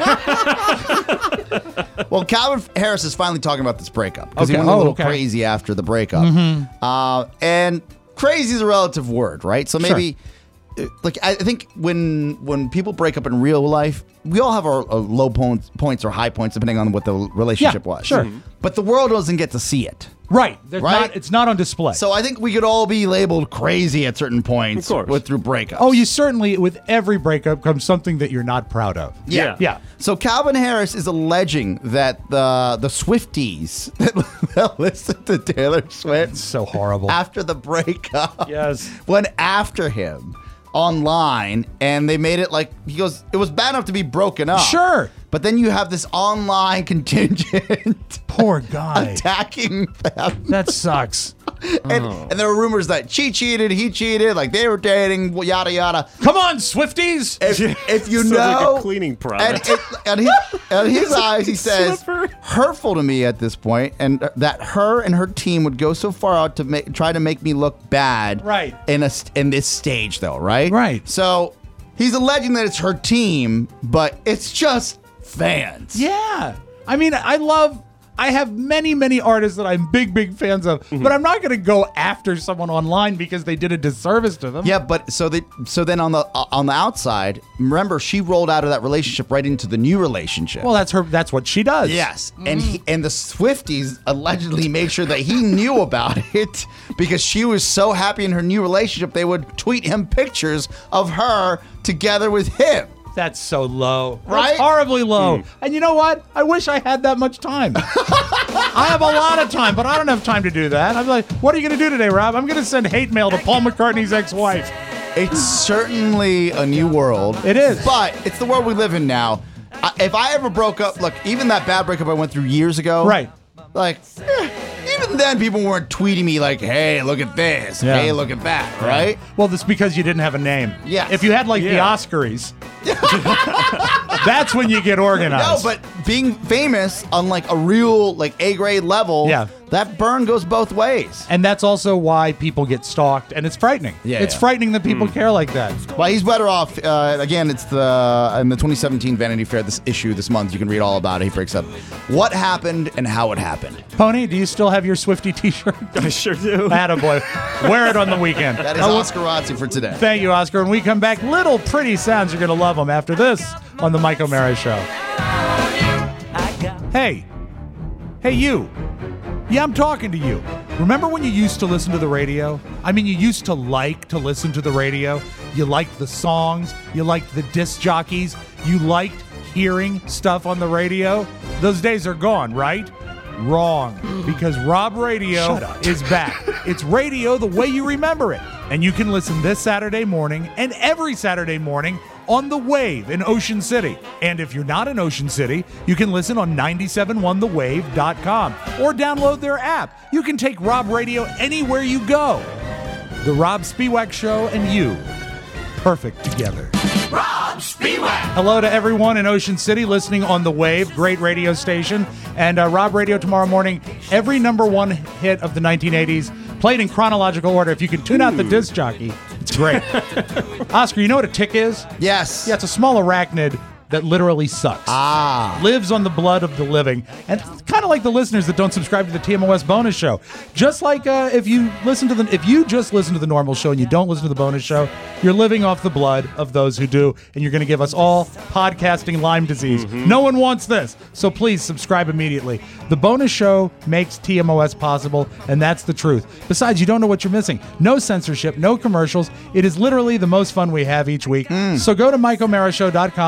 Well, Calvin Harris is finally talking about this breakup because he Okay. went a Oh, little okay. crazy after the breakup. Mhm. Uh, and crazy is a relative word, right? So maybe, uh, like, I think when when people break up in real life, we all have our uh, low points, points or high points depending on what the relationship Yeah, was. sure. Mhm. But the world doesn't get to see it. Right. There's Right? Not, it's not on display. So I think we could all be labeled crazy at certain points with through breakups. Oh, you certainly, with every breakup comes something that you're not proud of. Yeah. Yeah. So Calvin Harris is alleging that the the Swifties that listen to Taylor Swift so horrible after the breakup yes went after him online, and they made it like, he goes, it was bad enough to be broken up. Sure. But then you have this online contingent Poor guy. attacking them. That sucks. And, and there were rumors that she cheated, he cheated, like they were dating, yada yada. Come on, Swifties! If, if you Sounds know, like a cleaning and, product. it, and his, and his eyes, he says, Slipper. hurtful to me at this point, and that her and her team would go so far out to make, try to make me look bad, Right. In a st- in this stage, though, right? Right. So he's alleging that it's her team, but it's just fans. Yeah. I mean, I love, I have many, many artists that I'm big, big fans of, Mm-hmm. but I'm not going to go after someone online because they did a disservice to them. Yeah, but so they so then on the uh, on the outside, remember she rolled out of that relationship right into the new relationship. Well, that's her, that's what she does. Yes, and he, and the Swifties allegedly made sure that he knew about it because she was so happy in her new relationship. They would tweet him pictures of her together with him. That's so low. Right? That's horribly low. And you know what? I wish I had that much time. I have a lot of time, but I don't have time to do that. I'm like, what are you going to do today, Rob? I'm going to send hate mail to Paul McCartney's ex-wife. It's certainly a new world. It is. But it's the world we live in now. I, if I ever broke up, look, even that bad breakup I went through years ago. Right. Like, eh, even then people weren't tweeting me like, hey, look at this. Yeah. Hey, look at that. Right? Well, that's because you didn't have a name. Yes. If you had like the Yeah. Oscars, that's when you get No, organized. but being famous on like a real like A grade level, Yeah. that burn goes both ways. And that's also why people get stalked, and it's frightening. Yeah, it's yeah. frightening that people care like that. Well, he's better off. Uh, again, it's the in the twenty seventeen Vanity Fair this issue this month. You can read all about it. He breaks up what happened and how it happened. Pony, do you still have your Swiftie T-shirt? I sure do. Attaboy. Wear it on the weekend. That is Now, we'll- Oscar Razzi for today. Thank you, Oscar. When we come back, little pretty sounds. You're going to love them after this on the Mike O'Mara Show. Hey. Hey, you. Yeah, I'm talking to you. Remember when you used to listen to the radio? I mean, you used to like to listen to the radio. You liked the songs. You liked the disc jockeys. You liked hearing stuff on the radio. Those days are gone, right? Wrong, because Rob Radio is back. It's radio the way you remember it. And you can listen this Saturday morning and every Saturday morning on The Wave in Ocean City. And if you're not in Ocean City, you can listen on nine seven one the wave dot com or download their app. You can take Rob Radio anywhere you go. The Rob Spiewak Show and you, perfect together. Rob Spiewak. Hello to everyone in Ocean City listening on The Wave, great radio station. And uh, Rob Radio tomorrow morning, every number one hit of the nineteen eighties, played in chronological order. If you can tune out the disc jockey, it's great. Oscar, you know what a tick is? Yes. Yeah, it's a small arachnid that literally sucks. Ah. Lives on the blood of the living. And it's kind of like the listeners that don't subscribe to the T M O S bonus show. Just like uh, if you listen to the if you just listen to the normal show and you don't listen to the bonus show, you're living off the blood of those who do, and you're going to give us all podcasting Lyme disease. No one wants this. So please subscribe immediately. The bonus show makes T M O S possible, and that's the truth. Besides, you don't know what you're missing. No censorship, no commercials. It is literally the most fun we have each week. So go to Mike O'Mara Show dot com, click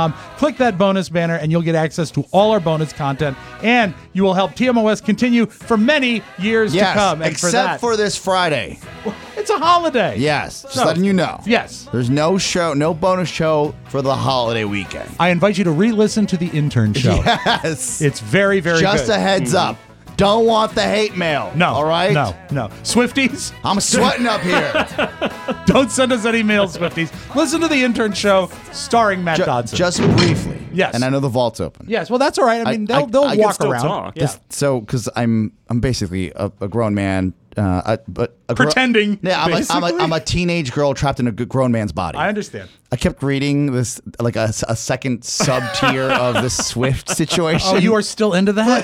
Click that bonus banner and you'll get access to all our bonus content, and you will help T M O S continue for many years Yes, to come. And except for, that, for this Friday. it's a holiday. Yes, just So, letting you know. Yes. There's no show, no bonus show for the holiday weekend. I invite you to re-listen to the intern show. Yes. It's very, very Just good. a heads up. Don't want the hate mail. No. All right? No, no. Swifties? I'm sweating up here. Don't send us any mail, Swifties. Listen to the intern show starring Matt Ju- Dodson. Just briefly. Yes. And I know the vault's open. Yes, well, that's all right. I mean, they'll, I- they'll I can walk still around. talk. Yeah. This- so, because I'm I'm basically a, a grown man, uh, a, but a gro- Pretending, yeah, I'm a, I'm, a, basically. I'm a teenage girl trapped in a g- grown man's body. I understand. I kept reading this like a, a second sub tier of the Swift situation. Oh, you are still into that?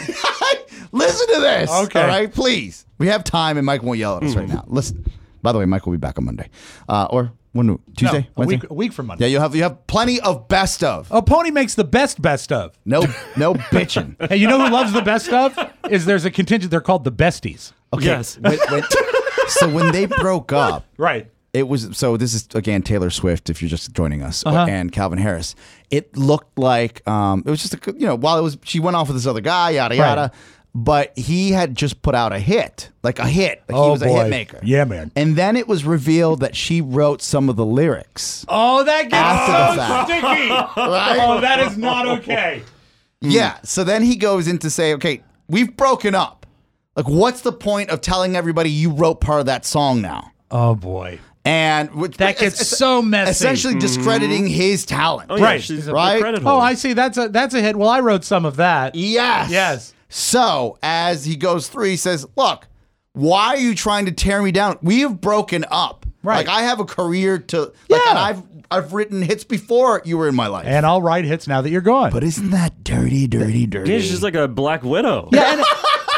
Listen to this. Okay. All right, please. We have time, and Mike won't yell at us right now. Listen. By the way, Mike will be back on Monday, uh, or when? Tuesday, No, a Wednesday. week, a week from Monday. Yeah, you have you have plenty of best of. A pony makes the best best of. No, no bitching. Hey, you know who loves the best of? Is there's a contingent. They're called the besties. Okay. Yes. when- when- so when they broke up, Right. it was so. This is again Taylor Swift. If you're just joining us, Uh-huh. and Calvin Harris. It looked like um, it was just a, you know while it was she went off with this other guy, yada yada. Right. But he had just put out a hit, like a hit. Like he Oh, was a boy. hit maker. Yeah, man. And then it was revealed that she wrote some of the lyrics. Oh, that gets After the so fact. sticky. Right? Oh, that is not okay. Yeah. So then he goes in to say, okay, we've broken up. Like, what's the point of telling everybody you wrote part of that song now? Oh, boy. And which, That gets es- so messy. Essentially discrediting his talent. Oh, yeah, Right. she's a Right? credit Oh, holder. I see. That's a that's a hit. Well, I wrote some of that. Yes. Yes. So as he goes through, he says, look, why are you trying to tear me down? We have broken up. Right. Like, I have a career to, like, Yeah. and I've, I've written hits before you were in my life. And I'll write hits now that you're gone. But isn't that dirty, dirty, dirty? Yeah, she's like a Black Widow. Yeah, and,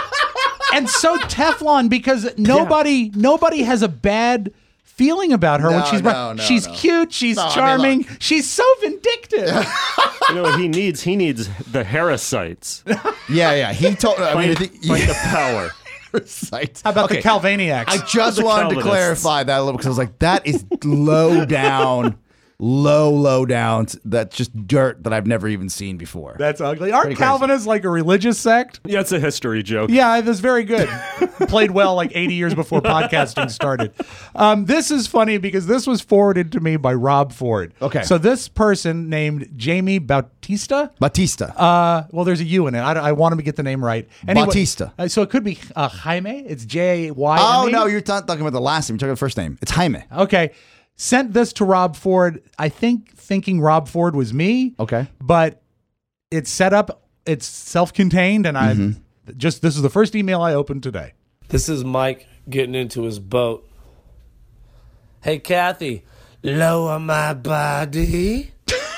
and so Teflon because nobody nobody has a bad feeling about her when No, she's no, no, she's no. cute, she's No, I mean, charming, look. she's so vindictive. You know what he needs? He needs the Harris-sites. Yeah, yeah. He told. I mean, I think, Fight the power. Sites. How about Okay. the Calvaniacs? I just The wanted to Calvinists. clarify that a little because I was like, that is low down, low, low down. That's just dirt that I've never even seen before. That's ugly. Aren't Pretty crazy. Calvinists like a religious sect? Yeah, it's a history joke. Yeah, it was very good. Played well like eighty years before podcasting started. Um, this is funny because this was forwarded to me by Rob Ford. Okay. So this person named Jamie Bautista. Batista. Uh, well, there's a U in it. I, I want him to get the name right. Bautista. Uh, so it could be uh, Jaime. It's J A Y. oh, no, you're not talking about the last name. You're talking about the first name. It's Jaime. Okay. Sent this to Rob Ford. I think thinking Rob Ford was me. Okay. But it's set up. It's self-contained, and I Mm-hmm. just this is the first email I opened today. This is Mike getting into his boat. Hey, Kathy, lower my body.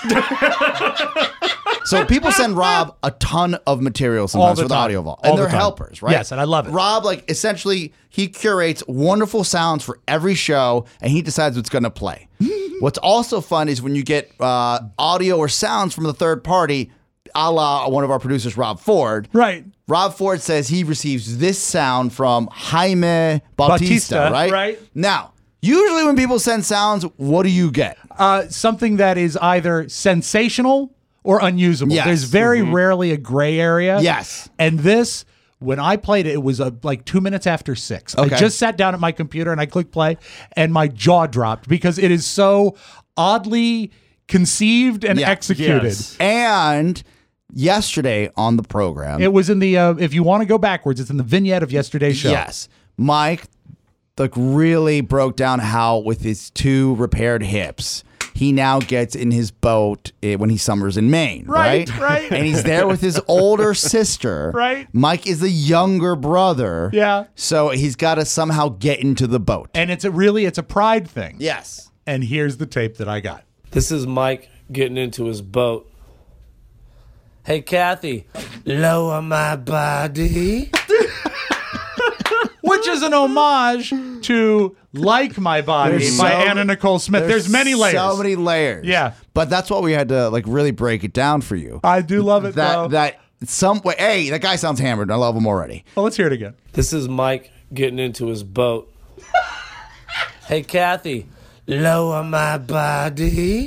So people send Rob a ton of material sometimes the with time. Audio Vault. All And the they're time. helpers, right? Yes, and I love it. Rob, like, essentially, he curates wonderful sounds for every show, and he decides what's going to play. What's also fun is when you get uh, audio or sounds from the third party, a la one of our producers, Rob Ford. Right. Rob Ford says he receives this sound from Jaime Bautista, Bautista, right? right. Now, usually when people send sounds, what do you get? Uh, something that is either sensational or unusable. Yes. There's very rarely a gray area. Yes. And this, when I played it, it was uh, like two minutes after six. Okay. I just sat down at my computer and I clicked play, and my jaw dropped because it is so oddly conceived and Yeah. executed. Yes. And yesterday on the program, It was in the, uh, if you want to go backwards, it's in the vignette of yesterday's show. yes, Mike like really broke down how with his two repaired hips, he now gets in his boat eh, when he summers in Maine, right? Right, right. And he's there with his older sister. Right. Mike is the younger brother. Yeah. So he's got to somehow get into the boat. And it's a really, it's a pride thing. Yes. And here's the tape that I got. This is Mike getting into his boat. Hey, Kathy, lower my body. Which is an homage to Like My Body There's by so- Anna Nicole Smith. There's, many layers. So many layers. Yeah. But that's what we had to like really break it down for you. I do love it, that though. that some way. Hey, that guy sounds hammered. I love him already. Well, let's hear it again. This is Mike getting into his boat. Hey, Kathy, lower my body.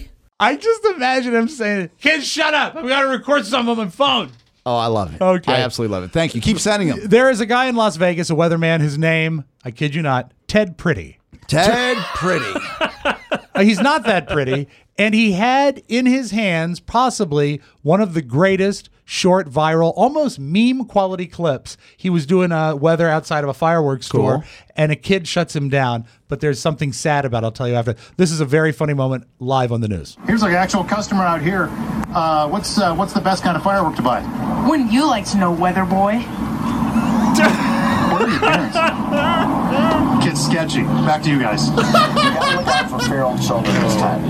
I just imagine him saying, "Kids, shut up! I've got to record some on my phone." Oh, I love it. Okay. I absolutely love it. Thank you. Keep sending them. There is a guy in Las Vegas, a weatherman. His name, I kid you not, Ted Pretty. Ted Pretty. Uh, he's not that pretty. And he had in his hands possibly one of the greatest short, viral, almost meme quality clips. He was doing uh, weather outside of a fireworks store, Cool. and a kid shuts him down. But there's something sad about it. I'll tell you after. This is a very funny moment live on the news. Here's like an actual customer out here. Uh, what's uh, what's the best kind of firework to buy? Wouldn't you like to know, weather boy? What are your parents? Kid's sketchy. Back to you guys. You gotta look out for feral children this time.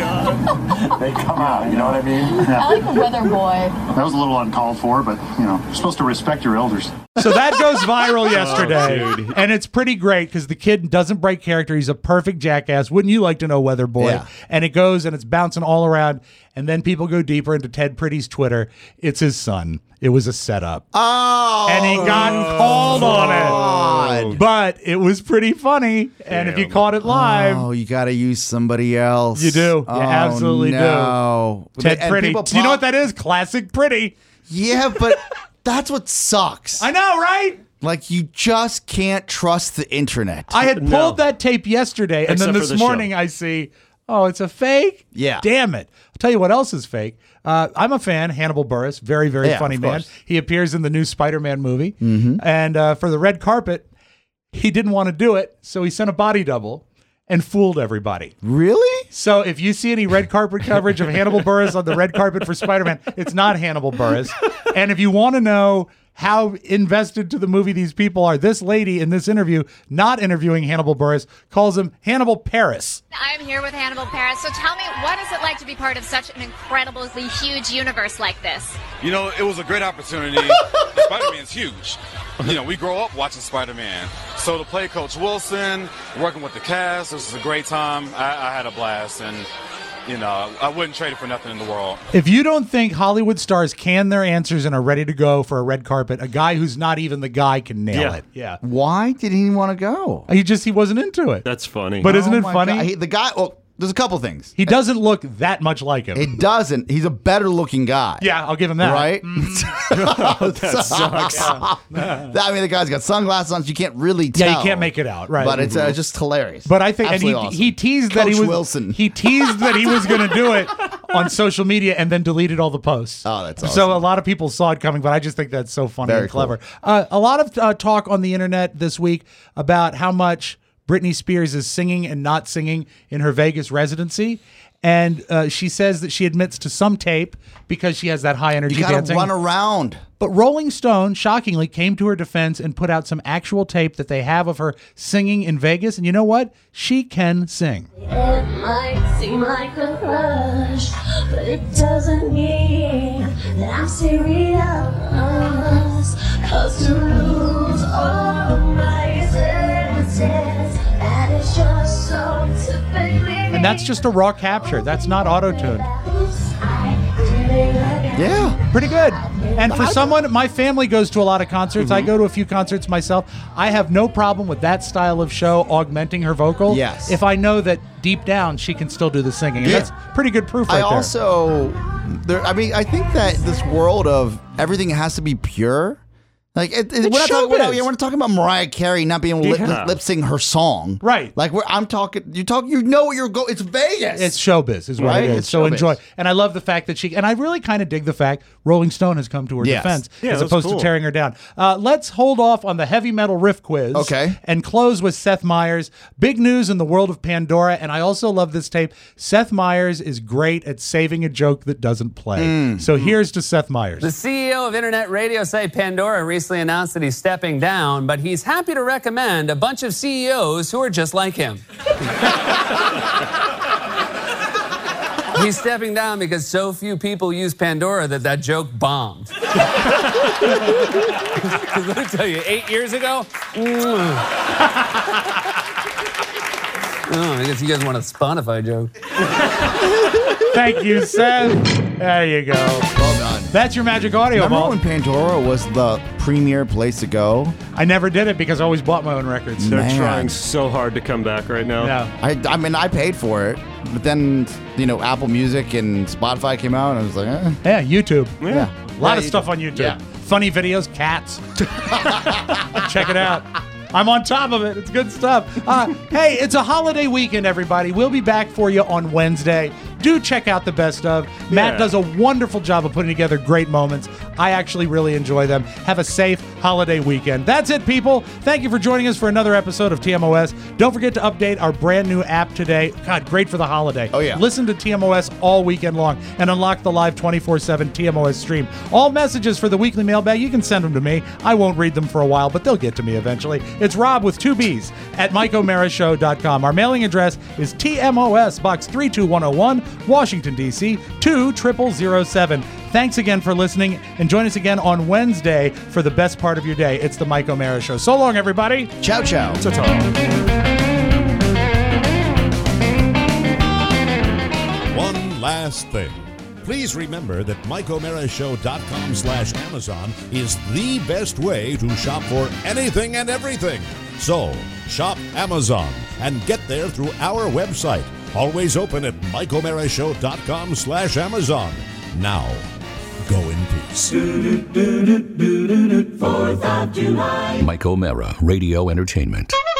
Feral. They come out, you know what I mean? I like a weather boy. That was a little uncalled for, but, you know, you're supposed to respect your elders. So that goes viral yesterday, Oh, dude. and it's pretty great because the kid doesn't break character. He's a perfect jackass. Wouldn't you like to know, weather boy? Yeah. And it goes and it's bouncing all around, and then people go deeper into Ted Pretty's Twitter. It's his son. It was a setup. Oh, And he got called on it. But it was pretty funny. And if you caught it live, Oh, you got to use somebody else. you do. You Oh, absolutely no. do. Ted And Pretty. people Do you know pop- what that is? Classic Pretty. Yeah, but that's what sucks. I know, right? Like, you just can't trust the internet. I had pulled No. that tape yesterday, and Except then for this the morning show. I see, oh, it's a fake? Yeah. Damn it. I'll tell you what else is fake. Uh, I'm a fan, Hannibal Buress, very, very Yeah, funny of man. course. He appears in the new Spider-Man movie. Mm-hmm. And uh, for the red carpet, he didn't want to do it, so he sent a body double and fooled everybody. Really? So if you see any red carpet coverage of Hannibal Buress on the red carpet for Spider-Man, it's not Hannibal Buress. And if you want to know how invested to the movie these people are, this lady in this interview, not interviewing Hannibal Buress, calls him Hannibal Paris. I'm here with Hannibal Paris. So tell me, what is it like to be part of such an incredibly huge universe like this? You know, it was a great opportunity. Spider-Man's huge. You know, we grow up watching Spider-Man. So to play Coach Wilson, working with the cast, this was a great time. I, I had a blast, and, you know, I wouldn't trade it for nothing in the world. If you don't think Hollywood stars can their answers and are ready to go for a red carpet, a guy who's not even the guy can nail Yeah. it. Yeah. Why did he want to go? He just, he wasn't into it. That's funny. But isn't Oh it my funny? God. He- the guy, well, there's a couple things. He doesn't look that much like him. It doesn't. He's a better looking guy. Yeah, I'll give him that. Right? That sucks. I mean, the guy's got sunglasses on, so you can't really tell. Yeah, you can't make it out, right? But it's uh, just hilarious. But I think, and he, Absolutely awesome. he teased that Coach he was Wilson. he teased that he was going to do it on social media and then deleted all the posts. Oh, that's So awesome. a lot of people saw it coming, but I just think that's so funny Very and clever. Uh, a lot of uh, talk on the internet this week about how much Britney Spears is singing and not singing in her Vegas residency. And uh, she says that she admits to some tape because she has that high energy You got to dancing. run around. But Rolling Stone, shockingly, came to her defense and put out some actual tape that they have of her singing in Vegas. And you know what? She can sing. It might seem like a rush, but it doesn't mean that I'm serious. Cause to lose all of my senses, that is just so typically. And that's just a raw capture. That's not auto-tuned. Yeah. Pretty good. And for someone, my family goes to a lot of concerts. I go to a few concerts myself. I have no problem with that style of show augmenting her vocal. Yes. If I know that deep down she can still do the singing. And Yeah. that's pretty good proof right I there. also, there. I mean, I think that this world of everything has to be pure. Like it, it, It's we're, not talking, we're, not, showbiz. yeah, we're not talking about Mariah Carey not being able to Yeah. lip, lip sing her song, Right. Like we're, I'm talking, you talk, you know what you're going. It's Vegas. It's showbiz, is what Right? it is. It's so showbiz. enjoy. And I love the fact that she, and I really kind of dig the fact Rolling Stone has come to her Yes. defense Yeah, as that's opposed cool. to tearing her down. Uh, let's hold off on the heavy metal riff quiz. Okay. And close with Seth Meyers. Big news in the world of Pandora. And I also love this tape. Seth Meyers is great at saving a joke that doesn't play. Mm. So here's to Seth Meyers. The C E O of internet radio site Pandora recently announced that he's stepping down, but he's happy to recommend a bunch of C E Os who are just like him. He's stepping down because so few people use Pandora that that joke bombed. Let me tell you, eight years ago, mm. oh, I guess you guys want a Spotify joke. Thank you, Seth. There you go. Well done. That's your Magic Audio Remember Vault. when Pandora was the premier place to go? I never did it because I always bought my own records. They're Man. trying so hard to come back right now. Yeah. I, I mean, I paid for it, but then, you know, Apple Music and Spotify came out, and I was like, eh. Yeah, YouTube. Yeah. A lot Yeah, of stuff on YouTube. Yeah. Funny videos, cats. Check it out. I'm on top of it. It's good stuff. Uh, hey, it's a holiday weekend, everybody. We'll be back for you on Wednesday. Do check out the best of. Matt Yeah. does a wonderful job of putting together great moments. I actually really enjoy them. Have a safe holiday weekend. That's it, people. Thank you for joining us for another episode of T M O S. Don't forget to update our brand new app today. God, great for the holiday. Oh, yeah. Listen to T M O S all weekend long and unlock the live twenty-four seven T M O S stream. All messages for the weekly mailbag, you can send them to me. I won't read them for a while, but they'll get to me eventually. It's Rob with two B's at Mike O'Mara Show dot com. Our mailing address is T M O S, Box three two one oh one, Washington, D C two zero zero zero seven. Thanks again for listening, and join us again on Wednesday for the best part of your day. It's the Mike O'Mara Show. So long, everybody. Ciao, ciao. Ta-ta. One last thing. Please remember that Mike O'Mara Show dot com slash Amazon is the best way to shop for anything and everything. So, shop Amazon and get there through our website. Always open at Mike O'Mara Show dot com slash Amazon. Now, go in peace. Mike O'Mara Radio Entertainment.